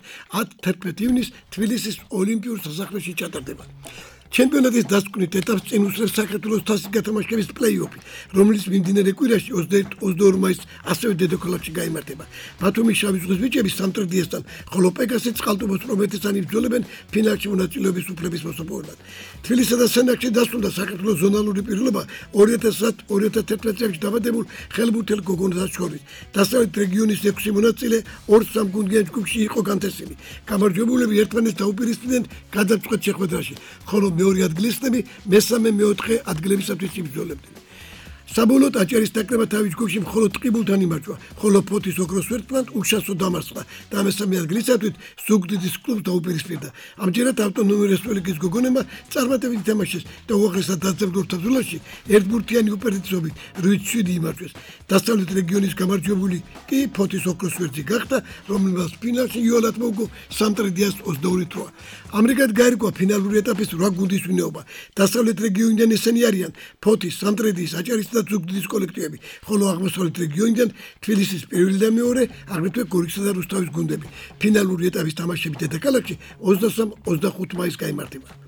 ათი ივნისს თბილისის ოლიმპიურ სასახლეში ჩატარდება. ჩემპიონატის დასკვნით ეტაპს წინ უსწრებს საქართველოს თასის გათამაშების პლეი-ოფი, რომელიც მიმდინარე კვირაში ოცდაერთი ოცდაორი მაისს ასევე დედაქალაქში გაიმართება. ბათუმის შავი ზღვის ბიჭები სამტრედიესთან, ხოლო პეგასი წყალტუბოს პრომეთესთან იბრძოლებენ ფინალში მონაწილეობის უფლების მოსაპოვებლად. თბილისსა და სენაკში დასრულდა საქართველოს ზონალური პირილობა ორი ათას ათი ორი ათას თერთმეტ წლებში დაბადებულ ხელბურთელ გოგონათა შორის. დასავლეთ რეგიონის ექვსი მონაწილე ორ სამგუნდიან ჯგუფში იყო განთესილი. გამარჯვებულები ერთმანეთს დაუპირისპირდნენ გადამწყვეტ შეხვედრაში, ხოლო მეორე ადგილისნები მესამე მეოთხე ადგილებისათვის იბრძოლებდნენ. საბოლოოდ აჭარის ნაკრებმა თავის ჯგუფში მხოლოდ ტყიბულთან იმარჯვა, ხოლო ფოთის ოქროს ვერტმფრენად უშასო დამარცხდა და მესამე ადგილისათვის ზუგდიდის კლუბს დაუპირისპირდა. ამჯერად ავტონომიური რესპუბლიკის გოგონებმა წარმატებით ითამაშეს და უაღრესად დაძაბულ თამაშში ერთბურთიანი უპირატესობით რვით შვიდი იმარჯვეს. დასავლეთ რეგიონის გამარჯვებული კი ფოთის ოქროს ვერტი გახდა, რომელმაც ფინალში იოლად მოუგო სამტრედიას ოცდაორი თვრა. ამრიგად გაირკვა ფინალური ეტაპის რვა გუნდის ვინაობა. დასავლეთ რეგიონიდან ესენი არიან ფოთის, სამტრედიის, აჭარის და ზუგდიდის კოლექტივები, ხოლო აღმოსავლეთ რეგიონიდან თბილისის პირველი და მეორე, აგრეთვე გორიქსა და რუსთავის გუნდები. ფინალური ეტაპის თამაშები დედაქალაქში ოცდასამ ოცდახუთ მაისს გაიმართება.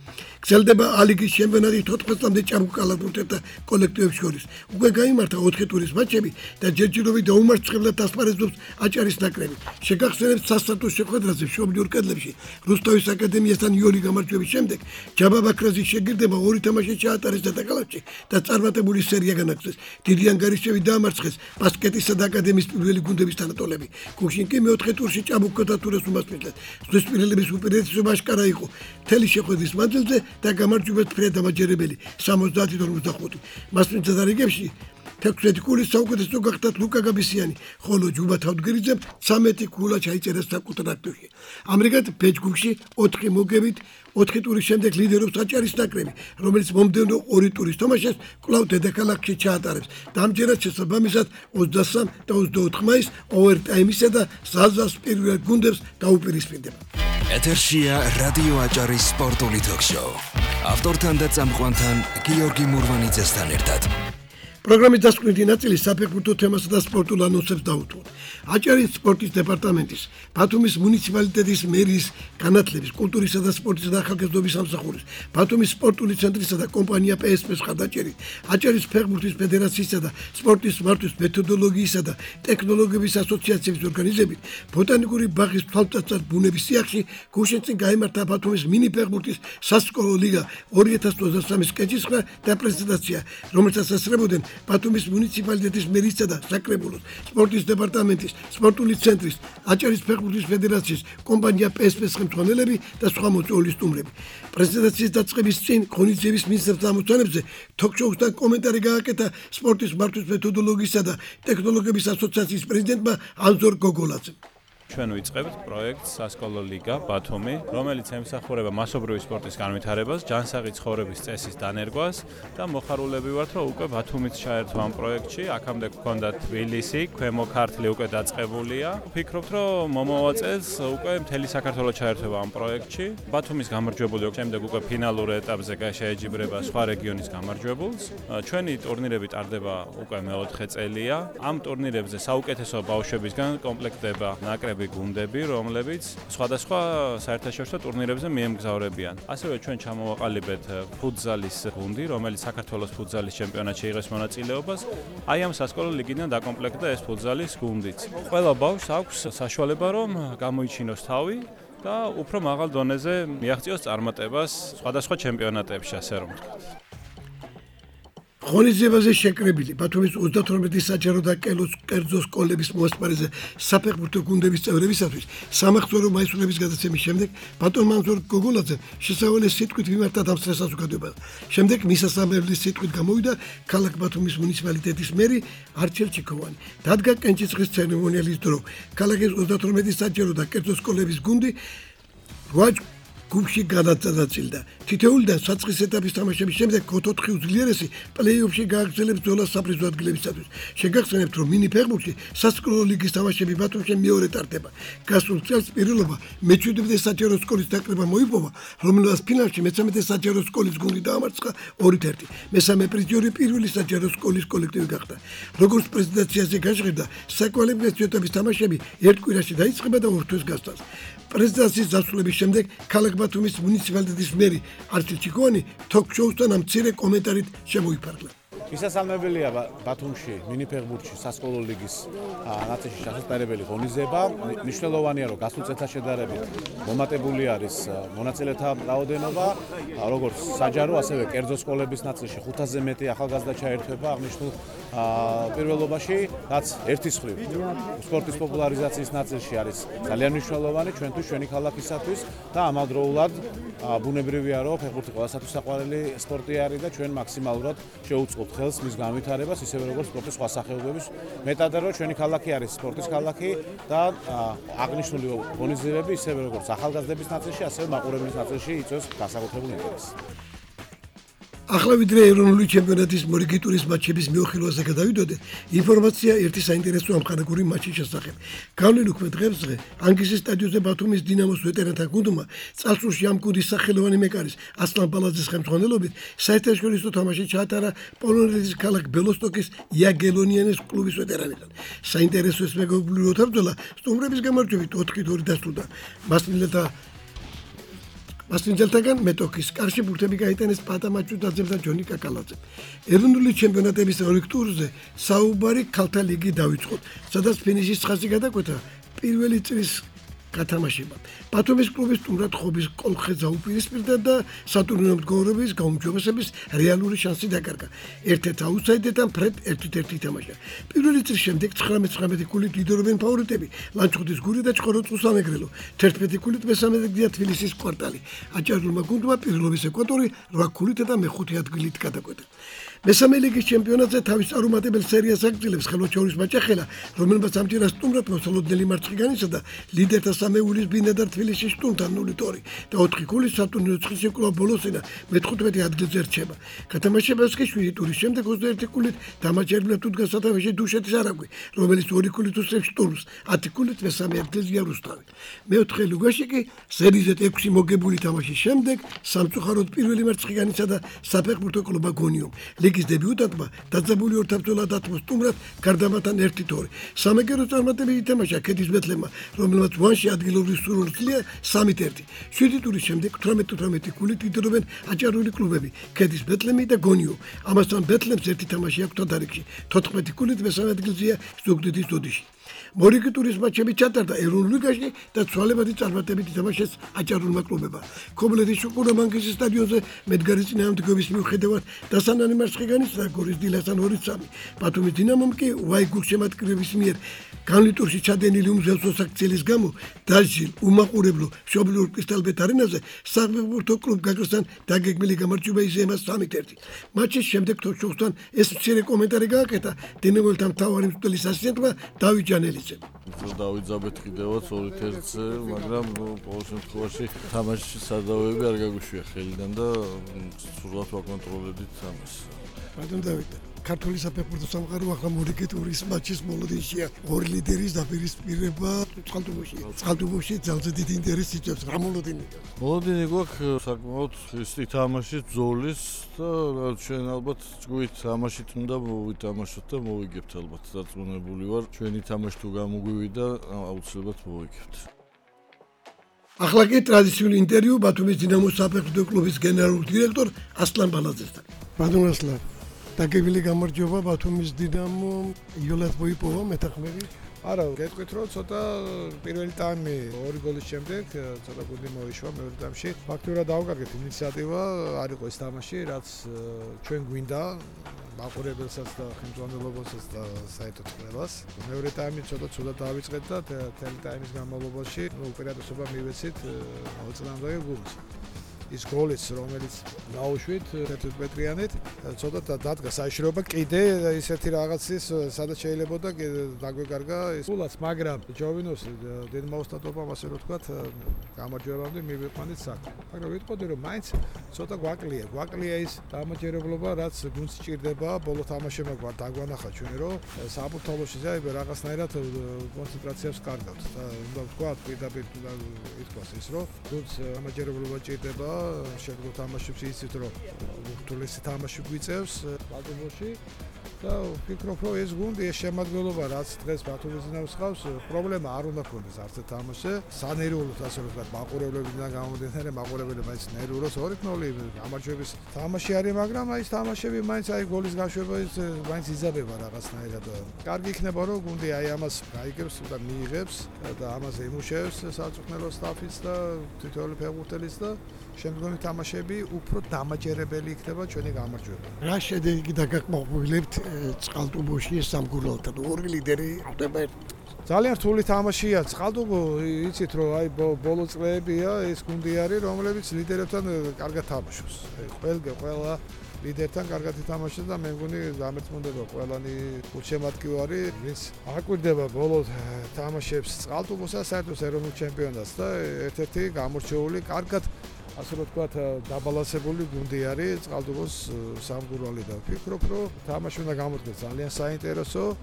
გრძელდება ალიგის ჩემპიონატი თოთხმეტამდე ჭაბუკ კალათბურთელთა კოლექტივებს შორის. უკვე გაიმართა ოთხი ტურის მატჩები და ჯერჯერობით დაუმარცხებლად ასპარეზობს აჭარის ნაკრები. შეგახსენებთ სასტარტო შეხვედრაზე მშობლიურ კედლებში რუსთავის აკადემიასთან იოლი გამარჯვების შემდეგ ჯაბა ბაქრაძის შეგირდება ორი თამაში ჩაატარეს დედაქალაქში და წარმატებული სერია განაგრძეს. დიდი ანგარიშები დაამარცხეს ბასკეტისა და აკადემიის პირველი გუნდების თანატოლები. გუშინ კი მეოთხე ტურში ჭაბუკ ქოთათურეს უმასპინძლეს. ზღვისპირელების უპირატესობა აშკარა იყო მთელი შეხვედრის მანძილზე და გამარჯვებას ფრია დამაჯერებელი სამოცდაათი ორმოცდახუთი. მასპინძელთა რიგებში თექვსმეტი ქულის საუკეთესო გახდათ ლუკა გაბისიანი, ხოლო ჯუბა თავდგერიძემ ცამეტი ქულა ჩაიწერა საკუთარ აქტივში. ამრიგად ბეჯგუფში ოთხი მოგებით ოთხი ტურის შემდეგ ლიდერობს აჭარის ნაკრები, რომელიც მომდევნო ორი ტურის თამაშებს კვლავ დედაქალაქში ჩაატარებს. დამჯერად შესაბამისად ოცდასამ და ოცდაოთხ მაისს ოვერტაიმისა და ზაზას პირველ გუნდებს დაუპირისპირდება. ეთერშია რადიო აჭარის სპორტული თოქ-შოუ. ავტორთან და წამყვანთან გიორგი მურვანიძესთან ერთად. პროგრამის დასკვნითი ნაწილი საფეხბურთო თემასა და სპორტულ ანონსებს დაუთმოთ. აჭარის სპორტის დეპარტამენტის, ბათუმის მუნიციპალიტეტის მერის განათლების, კულტურისა და სპორტისა და ახალგაზრდობის სამსახურის, ბათუმის სპორტული ცენტრისა და კომპანია პე ეს პე-ს მხარდაჭერით, აჭარის ფეხბურთის ფედერაციისა და სპორტის მართვის მეთოდოლოგიისა და ტექნოლოგიების ასოციაციების ორგანიზებით, ბოტანიკური ბაღის თვალწაწად ბუნების სიახში გუშინ წინ გაიმართა ბათუმის მინი ფეხბურთის სასკოლო ლიგა ორი ათას ოცდასამის კეჭისყრა და პრეზენტაცია, რომელსაც ასწრებოდნენ ბათუმის მუნიციპალიტეტის მერისა და საკრებულოს, სპორტის დეპარტამენტის, სპორტული ცენტრის, აჭარის ფეხბურთის ფედერაციის, კომპანია პე ეს პე-ს ხელმძღვანელები და სხვა მოწვეული სტუმრები. პრეზენტაციის დაწყების წინ ღონისძიების მიზნებს და ამოცანებზე თოქ-შოუსთან კომენტარი გააკეთა სპორტის მართვის მეთოდოლოგიისა და ტექნოლოგიების ასოციაციის პრეზიდენტმა ანზორ გოგოლაძემ. ჩვენ ვიწყებთ პროექტს სასკოლო ლიგა ბათუმი, რომელიც ემსახურება მასობრივი სპორტის განვითარებას, ჯანსაღი ცხოვრების წესის დანერგვას და მოხარულები ვართ, რომ უკვე ბათუმიც ჩაერთვა ამ პროექტში. აქამდე გვქონდა თბილისი, ქვემო ქართლი უკვე დაწყებულია. ვფიქრობთ, რომ მომავალ წელს უკვე მთელი საქართველო ჩაერთვება ამ პროექტში. ბათუმის გამარჯვებული შემდეგ უკვე ფინალურ ეტაპზე შეეჯიბრება სხვა რეგიონის გამარჯვებულს. ჩვენი ტურნირები ტარდება უკვე მეოთხე წელია. ამ ტურნირებზე საუკეთესო ბავშვებისგან კომპლექტდება ნაკრები გუნდები, რომლებიც სხვადასხვა საერთაშორისო ტურნირებზე მიემგზავრებიან. ასევე ჩვენ ჩამოვაყალიბეთ ფუტზალის გუნდი, რომელიც საქართველოს ფუტზალის ჩემპიონატში იღებს მონაწილეობას. აი ამ სასკოლო ლიგიდან დაკომპლექტდა ეს ფუტზალის გუნდიც. ყველა ბავშვს აქვს საშუალება, რომ გამოიჩინოს თავი და უფრო მაღალ დონეზე მიაღწიოს წარმატებას სხვადასხვა ჩემპიონატებში, ასე რომ ვთქვათ. ღონისძიებაზე შეკრებილი ბათუმის ოცდათორმეტი საჯარო და კერძო სკოლების მოასპარეზე საფეხბურთო გუნდების წევრებისათვის სამახსოვრო მაისურების გადაცემის შემდეგ ბატონ ანზორ გოგოლაძე შესავალეს სიტყვით მიმართა დამსწრე საზოგადოებას. შემდეგ მისასალმებლის სიტყვით გამოვიდა ქალაქ ბათუმის მუნიციპალიტეტის მერი არჩილ ჩიქოვანი. დადგა კენჭისყრის ცერემონიალის დრო. ქალაქის ოცდათორმეტი საჯარო და კერძო სკოლების გუნდი რვა გუნდში გადაწყვეტილდა. თითოეულიდან საწყის ეტაპის თამაშების შემდეგ ოთხი უძლიერესი პლეი-ოფში გააგრძელებს ბრძოლას საპრიზო ადგილებისათვის. შეგახსენებთ, რომ მინი ფეხბურთში სასკოლო ლიგის თამაშები ბათუმში მეორე ტარდება. გასულ წელს პირველობა მეჩვიდმეტე საჯარო სკოლის ნაკრებმა მოიპოვა, რომელსაც ფინალში მეცამეტე საჯარო სკოლის გუნდი დაამარცხა ორით ერთი. მესამე პრიზიორი პირველი საჯარო სკოლის კოლექტივი გახდა. როგორც პრეზენტაციაზე გაჟღერდა, საკვალიფიკაციო ეტაპის თამაშები ერთ კვირაში დაიწყება და ორ თვეს გასტანს. პრეზენტაციის დასრულების შემდეგ ქალაქ ბათუმის მუნიციპალიტეტის მერი არჩილ ჩიქოვანი თოქ-შოუსთან ამ მცირე კომენტარით შემოიფარგლა. მისასალმებელია ბათუმში მინი ფეხბურთში სასკოლო ლიგის ნაცეში ჩასატარებელი ღონისძიება. მნიშვნელოვანია, რომ გასულ წელთან შედარებით მომატებული არის მონაწილეთა რაოდენობა, როგორც საჯარო, ასევე კერძო სკოლების ნაცეში ხუთასზე მეტი ახალგაზრდა ჩაერთვება აღნიშნულ პირველობაში, რაც ერთის მხრივ სპორტის პოპულარიზაციის ნაწილში არის ძალიან მნიშვნელოვანი ჩვენთვის, ჩვენი ქალაქისათვის და ამავდროულად ბუნებრივია, რომ ფეხბურთი ყველასათვის საყვარელი სპორტი არის და ჩვენ მაქსიმალურად შევუწყობთ ხელს მის განვითარებას, ისევე როგორც სპორტის სხვა სახეობების. მეტად რომ ჩვენი ქალაქი არის სპორტის ქალაქი და აღნიშნული ღონისძიებები ისევე როგორც ახალგაზრდების ნაწილში, ასევე მაყურებლის ნაწილში იწვევს განსაკუთრებულ ინტერესს. ახლა ვიდრე ეროვნული ჩემპიონატის მორიგი ტურის მატჩების მეოხილვაზე გადავიდოდეთ, ინფორმაცია ერთი საინტერესო ამხანაგური მატჩის შესახებ. გავლენ უკვე დღესდღე ანგისის სტადიონზე ბათუმის დინამოს ვეტერანთა გუნდმა წარსულში ამ გუნდის სახელოვანი მეკარის ასლან ბალაძის ხელმძღვანელობით საერთაშორისო თამაში ჩაატარა პოლონეთის ქალაქ ბელოსტოკის იაგელონიანის კლუბის ვეტერანებთან. საინტერესო ეს მეგობრული ოთაბრძოლა სტუმრების გამარჯვებით ოთხი ორი დასრულდა. მასპინძელთა მასპინძელთაგან მეტოქის კარში ბურთები გაიტანეს პატა მაჭუდაძემ და ჯონი კაკალაძემ. ეროვნული ჩემპიონატების ორი ტურზე საუბარი ქალთა ლიგი დაიწყო, სადაც ფინიშის ხაზი გადაკვეთა პირველი წრის გათამაშება. ბათუმის კლუბის ტურად ხობის კოლხე ზაუპირისპირდა და სატურნირო მდგომარეობის გაუმჯობესების რეალური შანსი დაკარგა. ერთ-ერთ აუთსაიდერთან ფრედ ერთ-ერთი თამაშია. პირველი წრის შემდეგ ცხრამეტ-ცხრამეტი ქულით ლიდერობენ ფავორიტები ლანჩხუთის გური და ჭყოროწყუს სამეგრელო. თერთმეტი ქულით მესამედი გზია თბილისის კვარტალი. აჭარულმა გუნდმა პირველობის ეკვატორი რვა ქულით და მეხუთე ადგილით გადაკვეთა. მესამე ლიგის ჩემპიონატზე თავის წარუმატებელ სერიას აგრძელებს ხელვაჩაურის მაჭახელა, რომელმაც ამჯერად სტუმრად მოსალოდნელი მარცხი განიცადა ლიდერთა სამეულის ბინადარ თბილისის სტუმრთან ნული ორი და ოთხი ქულის სატურნირო წრეში კვლავ ბოლოსენა მეთერთმეტე ადგილზე რჩება. გათამაშებას კი შვიდი ტურის შემდეგ ოცდაერთი ქულით დამაჯერებლად უდგას სათავეში დუშეთის არაგვი, რომელიც ორი ქულით უსწრებს სტუმრს, ათი ქულით მესამე ადგილზეა რუსთავი. მეოთხე ლიგაში კი სერიზე ექვსი მოგებული თამაშის შემდეგ სამწუხაროდ პირველი მარცხი განიცადა საფეხბურთო კლუბ გონიომ. ლიგის დებიუტანტმა დაძაბული ორთაბრძოლა დათმო სტუმრად გარდამათან ერთი ორი. სამეგერო წარმატებით ითამაშა ქედის ბეთლემმა, რომელმაც ვანში ადგილობრივ სრულწლია სამი ერთი. შვიდი ტურის შემდეგ თვრამეტ თვრამეტი ქულით ლიდერობენ აჭარული კლუბები ქედის ბეთლემი და გონიო. ამასთან ბეთლემს ერთი თამაში აქვს თადარიგში. თოთხმეტი ქულით მესამე ადგილზეა ზუგდიდის დოდიში. მორიგი ტურის მატჩები ჩატარდა ეროვნულ ლიგაში და ცვალებადი წარმატებით ითამაშეს აჭარულმა კლუბებმა. ქობლეთის შუქურა მანგისის სტადიონზე მედგარის წინააღმდეგობის მიუხედავად დასანანი მარცხი განიცადა გორის დილასთან ორი სამი. ბათუმის დინამომ კი ვაიგურ შემატკივრების მიერ განვლილ ტურში ჩადენილი უმზელსო საქციელის გამო დაჟილ უმაყურებლო მშობლიურ კრისტალბეთ არენაზე საფეხბურთო კლუბ გაგრასთან დაგეგმილი გამარჯვება იზემა სამი ერთი. მატჩის შემდეგ თოჩოვსთან ეს მცირე კომენტარი გააკეთა დინამოელთა მთავარი მწვრთნელის ასისტენტმა დავით ჯანელიძემ. დავით ზაბეთყიდევაც ორი ერთზე, მაგრამ ყოველ შემთხვევაში თამაშის სადავეები არ გაგუშვია ხელიდან და სრულად ვაკონტროლებდით ამას. ბატონ დავით, ქართული საფეხბურთო სამყარო ახლა მორიგი ტურის მატჩის მოლოდინშია. ორი ლიდერის დაპირისპირება წყალტუბოში. წყალტუბოში ძალზე დიდი ინტერესი იწვევს. რა მოლოდინი? მოლოდინი გვაქვს საკმაოდ ხისტი თამაში ბრძოლის და ჩვენ ალბათ ჯგუფით თამაშით უნდა მოვითამაშოთ და მოვიგებთ ალბათ. დაწუნებული ვარ. ჩვენი თამაში თუ გამოგვივიდა, აუცილებლად მოვიგებთ. ახლა კი ტრადიციული ინტერვიუ ბათუმის დინამოს საფეხბურთო კლუბის გენერალურ დირექტორ ასლან ბალაძესთან. ბატონ ასლან, დაგეგმილი გამარჯვება ბათუმის დინამომ იოლად მოიპოვა მეთანხმები? არა, გეტყვით რომ ცოტა პირველი ტაიმი ორი გოლის შემდეგ ცოტა გუნდი მოიშვა მეორე ტაიმში. ფაქტურად დავუკარგეთ ინიციატივა, არ იყო ეს თამაში, რაც ჩვენ გვინდა მაყურებელსაც და ხელმძღვანელობასაც და საერთოდ ყველას. მეორე ტაიმი ცოტა ცუდად დავიწყეთ და თელი ტაიმის განმავლობაში უპირატესობა მივეცით მოწინააღმდეგე გუნდს. ის გოლიც რომელიც გაუშვით თერთმეტ მეტრიანით ცოტა დადგა საიშროება კიდე ისეთი რაღაცის სადაც შეიძლება და დაგვეკარგა ის გულაც მაგრამ ჯოვინოს დედმაოსტატობამ ასე რომ თქვა გამარჯვებამდე მივიყვანით საქმე მაგრამ ვიტყოდი რომ მაინც ცოტა გვაკლია გვაკლია ის დამაჯერებლობა რაც გუნდს სჭირდება ბოლო თამაშებმა გვარ დაგვანახა ჩვენ რომ საბურთალოში ზაიბე რაღაცნაირად კონცენტრაციას კარგავთ და უნდა ვთქვა პირდაპირ ითქვას ის რომ გუნდს დამაჯერებლობა სჭირდება შეგვიძლია თამაშებს ისიც რომ ურთულესი თამაში გვიწევს ბათუმში და ვფიქრობ რომ ეს გუნდი ეს შემადგენლობა რაც დღეს ბათუმის დინამოს ხავს პრობლემა არ უნდა ქონდეს არც ერთ თამაშზე სანერვიულოდ ასე რომ ვთქვათ მაყურებლებიდან გამომდინარე მაყურებელი მაინც ნერვიულობს ორი ნული გამარჯვების თამაში არის მაგრამ აი ეს თამაშები მაინც აი გოლის გაშვება ის მაინც იზაბება რაღაცნაირად კარგი იქნება რომ გუნდი აი ამას გაიგებს და მიიღებს და ამაზე იმუშავებს საწვრთნელო სტაფიც და თითოეული ფეხბურთელის და შემდგომი თამაშები უფრო დამაჯერებელი იქნება ჩვენი გამარჯვება. რა შედეგი დაგაკმაყოფილებთ წყალტუბოში სამგურალთან ორი ლიდერი ხდება ძალიან რთული თამაშია წყალტუბო იცით რომ აი ბოლო წლებია ეს გუნდი არის რომლებიც ლიდერებთან კარგად თამაშობს. ყველა ყველა ლიდერთან კარგად ითამაშა და მე მგონი გამერწმუნდება ყველანი გულშემატკივარი ვინც აკვირდება ბოლო თამაშებს წყალტუბოსა საერთოდ ეროვნულ ჩემპიონატს და ერთ-ერთი გამორჩეული კარგად ასე რომ თქვათ დაბალანსებული გუნდი არის წყალტუბოს სამგურალი და ვფიქრობ რომ თამაში უნდა გამოდგეს ძალიან საინტერესო და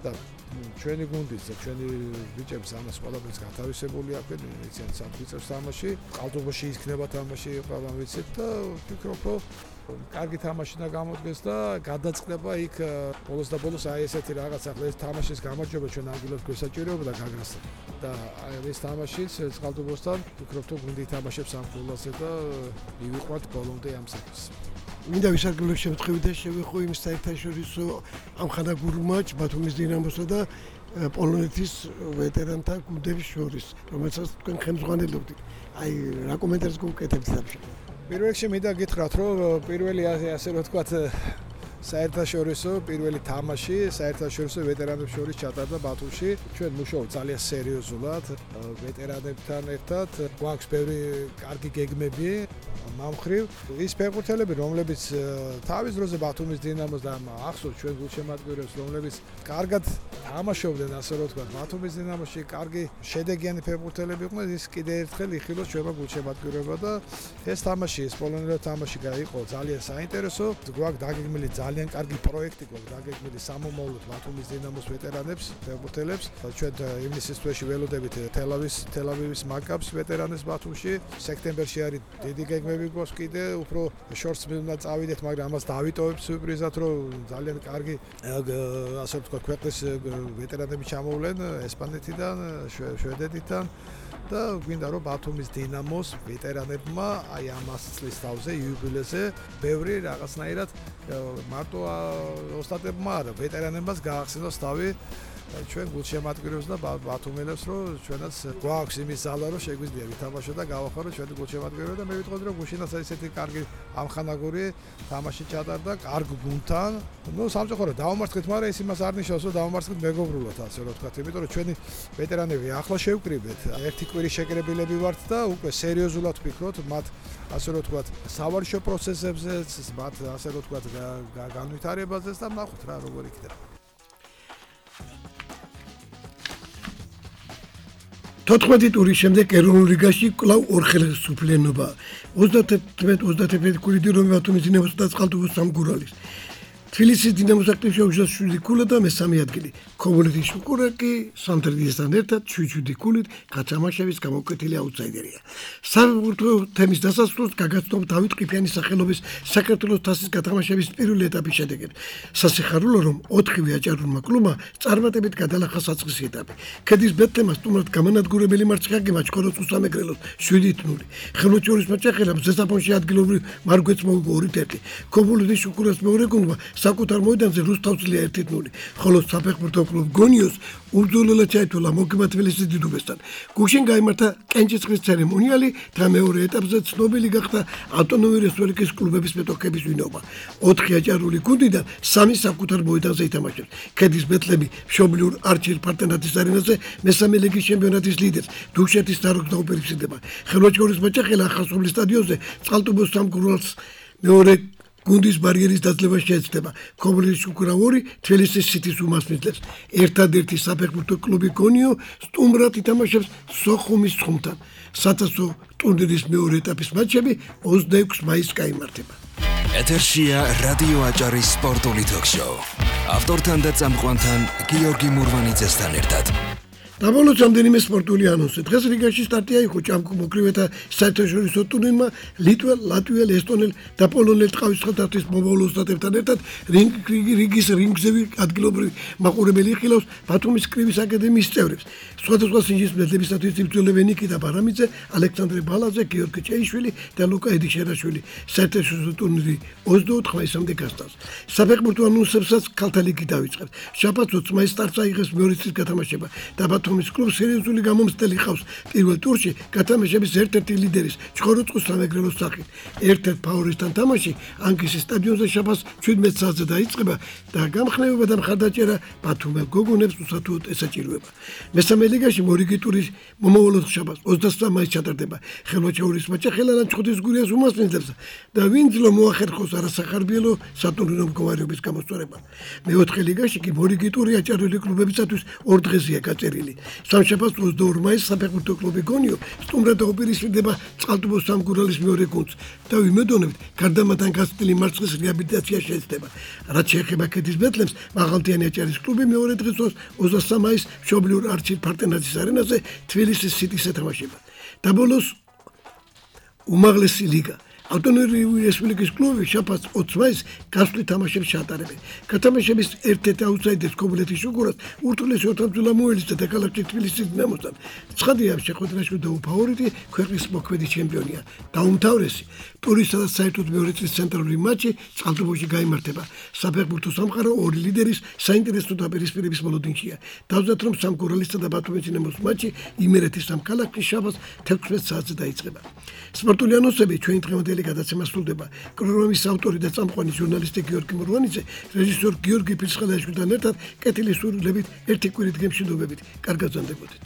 ჩვენი გუნდის და ჩვენი ბიჭების ამას ყველაფერს გათავისებული აქვენ, იციან საფრთხის თამაში, ყალდობაში იქნება თამაში, ყველამ ვიცით და ვფიქრობ, რომ კარგი თამაში და გამოდგეს და გადაწყდება იქ ბოლოს და ბოლოს აი ესეთი რაღაც ახლა ეს თამაშის გამარჯვება ჩვენ ადგილას გვესაჭიროებოდა გაგრასა და აი ეს თამაშიც ყალდობოსთან ვფიქრობ, რომ გუნდი თამაშებს ამ გოლაზე და მივიყვანთ ბოლომდე ამ საქმეს. მინდა ვისარგებლო შემთხვევით და შევეხო იმ საერთაშორისო ამხანაგურ მატჩს ბათუმის დინამოსა და პოლონეთის ვეტერანთა გუნდების შორის, რომელსაც თქვენ ხელმძღვანელობდით. აი რა კომენტარს გუკეთებთ ამაში? პირველ რიგში მინდა გითხრათ, რომ პირველი ასე რომ ვთქვათ საერთაშორისო პირველი თამაში საერთაშორისო ვეტერანებს შორის ჩატარდა ბათუმში. ჩვენ მუშაობთ ძალიან სერიოზულად ვეტერანებთან ერთად. გვაქვს ბევრი კარგი გეგმები მამხრივ. ის ფეხბურთელები, რომლებიც თავის დროზე ბათუმის დინამოს და ახსოვს ჩვენ გულშემატკივრებს, რომლებიც კარგად თამაშობდნენ, ასე რომ ვთქვათ, ბათუმის დინამოში კარგი შედეგიანი ფეხბურთელები იყვნენ, ის კიდე ერთხელ იხილოს ჩვენმა გულშემატკივრებმა და ეს თამაში, ეს პოლონელთა თამაში იყო ძალიან საინტერესო. გვაქვს დაგეგმილი ძალიან კარგი პროექტი გვაქვს დაგეგმილი სამომავლოდ ბათუმის დინამოს ვეტერანებს, ფეხბურთელებს. ჩვენ ივნისის თვეში ველოდებით თელავის თელავივის მაკაბს ვეტერანებს ბათუმში. სექტემბერში არის დიდი გეგმები გვაქვს კიდე, უფრო შორს უნდა წავიდეთ, მაგრამ ამას დავიტოვებთ სიურპრიზად, რომ ძალიან კარგი ასე ვთქვათ, ქვეყნის ვეტერანები ჩამოვლენ ესპანეთიდან, შვედეთიდან. და გვინდა რომ ბათუმის დინამოს ვეტერანებმა აი ამას წლის თავზე იუბილეზე ბევრი რაღაცნაირად მარტო ოსტატებმა არა ვეტერანებმაც გაახსენოს თავი ჩვენ გულშემატკივრებს და ბათუმელებს რომ ჩვენაც გვაქვს იმის ზალა რომ შეგვიძლია ვითამაშოთ და გავახარო ჩვენი გულშემატკივრები და მე ვიტყოდი რომ გუშინაც ესეთი კარგი ამხანაგური თამაში ჩატარდა კარგ გუნდთან. ნუ სამწუხაროდ დავამარცხეთ, მაგრამ ეს იმას არ ნიშნავს რომ დავამარცხეთ მეგობრულად, ასე რომ ვთქვათ, იმიტომ რომ ჩვენი ვეტერანები ახლა შევკრიბეთ, ერთი კვირის შეკრებილები ვართ და უკვე სერიოზულად ვფიქრობთ მათ ასე რომ ვთქვათ, სავარჯიშო პროცესებზეც, მათ ასე რომ ვთქვათ, განვითარებაზეც და ნახოთ რა როგორ იქნება. თოთხმეტი ტურის შემდეგ ეროვნულ ლიგაში კვლავ ორხელისუფლიანობა. ოცდათერთმეტი კვირით რომი ბათუმის დინამოს და წყალტუბოს სამგურალის. თბილისის დინამოს აქტივში ოცდაშვიდი შვიდი ქულა და მესამე ადგილი. ქობულეთის შუქურაკი სამტრედიესთან ერთად შვიდი შვიდი ქულით გათამაშების გამოკვეთილი აუტსაიდერია. საფეხბურთო თემის დასასრულს გაგაცნობ დავით ყიფიანის სახელობის საქართველოს თასის გათამაშების პირველი ეტაპის შედეგები. სასიხარულო რომ ოთხივე აჭარულმა კლუბმა წარმატებით გადალახა საწყისი ეტაპი. ქედის ბეთლემას სტუმრად გამანადგურებელი მარცხი აგება ჩხოროწყუს სამეგრელოს შვიდით ნული. ხელმოჩორის მაჭახელებს ზესაფონში ადგილობრივ მარგვეც მოუგო ორით ერთი. ქობულეთის შუქურას მეორე გუნდმა საკუთარ მოედანზე რუსთავწლია ერთი ნული. ხოლო საფეხბურთო კლუბ გონიოს უბრძოლელად ჩაითვალა მოგება თბილისის დიდუბესთან. გუშინ გაიმართა კენჭისყრის ცერემონიალი და მეორე ეტაპზე ცნობილი გახდა ავტონომიური რესპუბლიკის კლუბების მეტოქების ვინაობა. ოთხი აჭარული გუნდიდან სამი საკუთარ მოედანზე ითამაშებს. ქედის ბეთლემი მშობლიურ არჩილ პარტენატის არენაზე მესამე ლიგის ჩემპიონატის ლიდერს დუშეთის დაროგს დაუპირისპირდება. ხელვაჭკორის მაჭახელა ახალსოფლის სტადიონზე წყალტუბოს სამგურალს მეორე გუნდის ბარიერის დაძლევა შეეცდება. ქობულეთის შუქურა ორი თბილისის სიტის უმასპინძლებს. ერთადერთი საფეხბურთო კლუბი გონიო სტუმრად ითამაშებს სოხუმის ცხუმთან. სათასო ტურნირის მეორე ეტაპის მატჩები ოცდაექვსი მაისს გაიმართება. ეთერშია რადიო აჭარის სპორტული თოქ-შოუ. ავტორთან და წამყვანთან გიორგი მურვანიძესთან ერთად. დაბოლოს რამდენიმე სპორტული ანონსი. დღეს რიგაში სტარტია იყო ჭამქობმოკლივეთა საერთაშორისო ტურნირმა ლიტველ, ლატვიელ, ესტონელ და პოლონელ ტყავისწყალთათვის მომავალ ოსტატებთან ერთად რიგის რინგზევი ადგილობრივი მაყურებელი იხილავს ბათუმის კრივის აკადემიის წევრებს. სხვადასხვა სინჯის მედლებისათვის იბრძოლებენ ნიკიტა ბარამიძე, ალექსანდრე ბალაძე, გიორგი ჭეიშვილი და ლუკა ედიშერაშვილი. საერთაშორისო ტურნირი ოცდაოთხ მაისამდე გასტავს. საფეხბურთო ანონსებსაც ქალთა ლიგი დავიწყებს. შაბათს ოცი მაისს სტარტს აიღებს მეორე წლის გათამაშება და ბათუმის კლუბს სერიოზული გამომცდელი ხავს პირველ ტურში გათამაშების ერთ-ერთი ლიდერის ჩხოროწყუს სამეგრელოს სახით. ერთ-ერთ ფავორიტთან თამაში ანკისის სტადიონზე შაბათს შვიდმეტ საათზე დაიწყება და გამხნევება და მხარდაჭერა ბათუმელ გოგონებს უსათუოდ ესაჭიროება. მესამე ლიგაში მორიგი ტურის მომავალ შაბათს ოცდასამი მაისს ჩატარდება. ხელვაჭაურის მაჭახელა ლანჩხუთის გურიას უმასპინძლებს და ვინ ძლო მოახერხოს არასახარბიელო სატურნირო მდგომარეობის გამოსწორება. მეოთხე ლიგაში კი მორიგი ტური აჭარული კლუბებისათვის ორ დღეზეა გაწერილი. სამშაბათს ოცდაორი მაისს საფეხბურთო კლუბი გონიო სტუმრად დაუპირისპირდება წყალტუბოს სამგურალის მეორე გუნდს და ვიმედოვნებთ გარდამათან გასწრებული მარცხის რეაბილიტაცია შეეცდება. რაც შეეხება ქედის ბეთლემს, მაღალმთიანი აჭარის კლუბი მეორე დღეს ოცდასამი მაისს მშობლიურ არჩილ ფარტენაძის არენაზე თბილისის სიტის ეთამაშება. და ბოლოს უმაღლესი ლიგა ავტონომიური რესპუბლიკის კლუბი შაბათს ოცი მაისს გასვლით თამაშებს ჩაატარებენ. გათამაშების ერთ-ერთი აუტსაიდერს ქობულეთის შუქურას ურთულესი ოთამბრძოლა მოელიწა და ქალაქში თბილისის დინამოსთან. ცხადია, შეხვედრაში უდაუფაორიტი ქვეყნის მოქმედი ჩემპიონია. დაუმთავრესი ტურისა და საერთოდ მეორე წლის ცენტრალური მატჩი წყალტუბოში გაიმართება. საფეხბურთო სამყარო ორი ლიდერის საინტერესო დაპირისპირების მოლოდინშია. დავზათ რომ სამგურალისა და ბათუმის დინამოს მატჩი იმერეთის სამ ქალაქში შაბათს თექვსმეტ საათზე დაიწყება. სპორტული ანონსები ჩვენი დღევანდელი გადაცემა სრულდება. პროგრამის ავტორი და წამყვანი ჟურნალისტი გიორგი მურვანიძე, რეჟისორ გიორგი ფირცხალაშვილთან ერთად კეთილი სურვილებით ერთი კვირით გემშვიდობებით. კარგად გრძანდებოდეთ.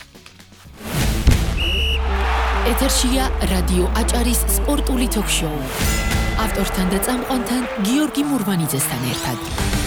ეთერშია რადიო აჭარის სპორტული თოქ-შოუ. ავტორთან და წამყვანთან გიორგი მურვანიძესთან ერთად.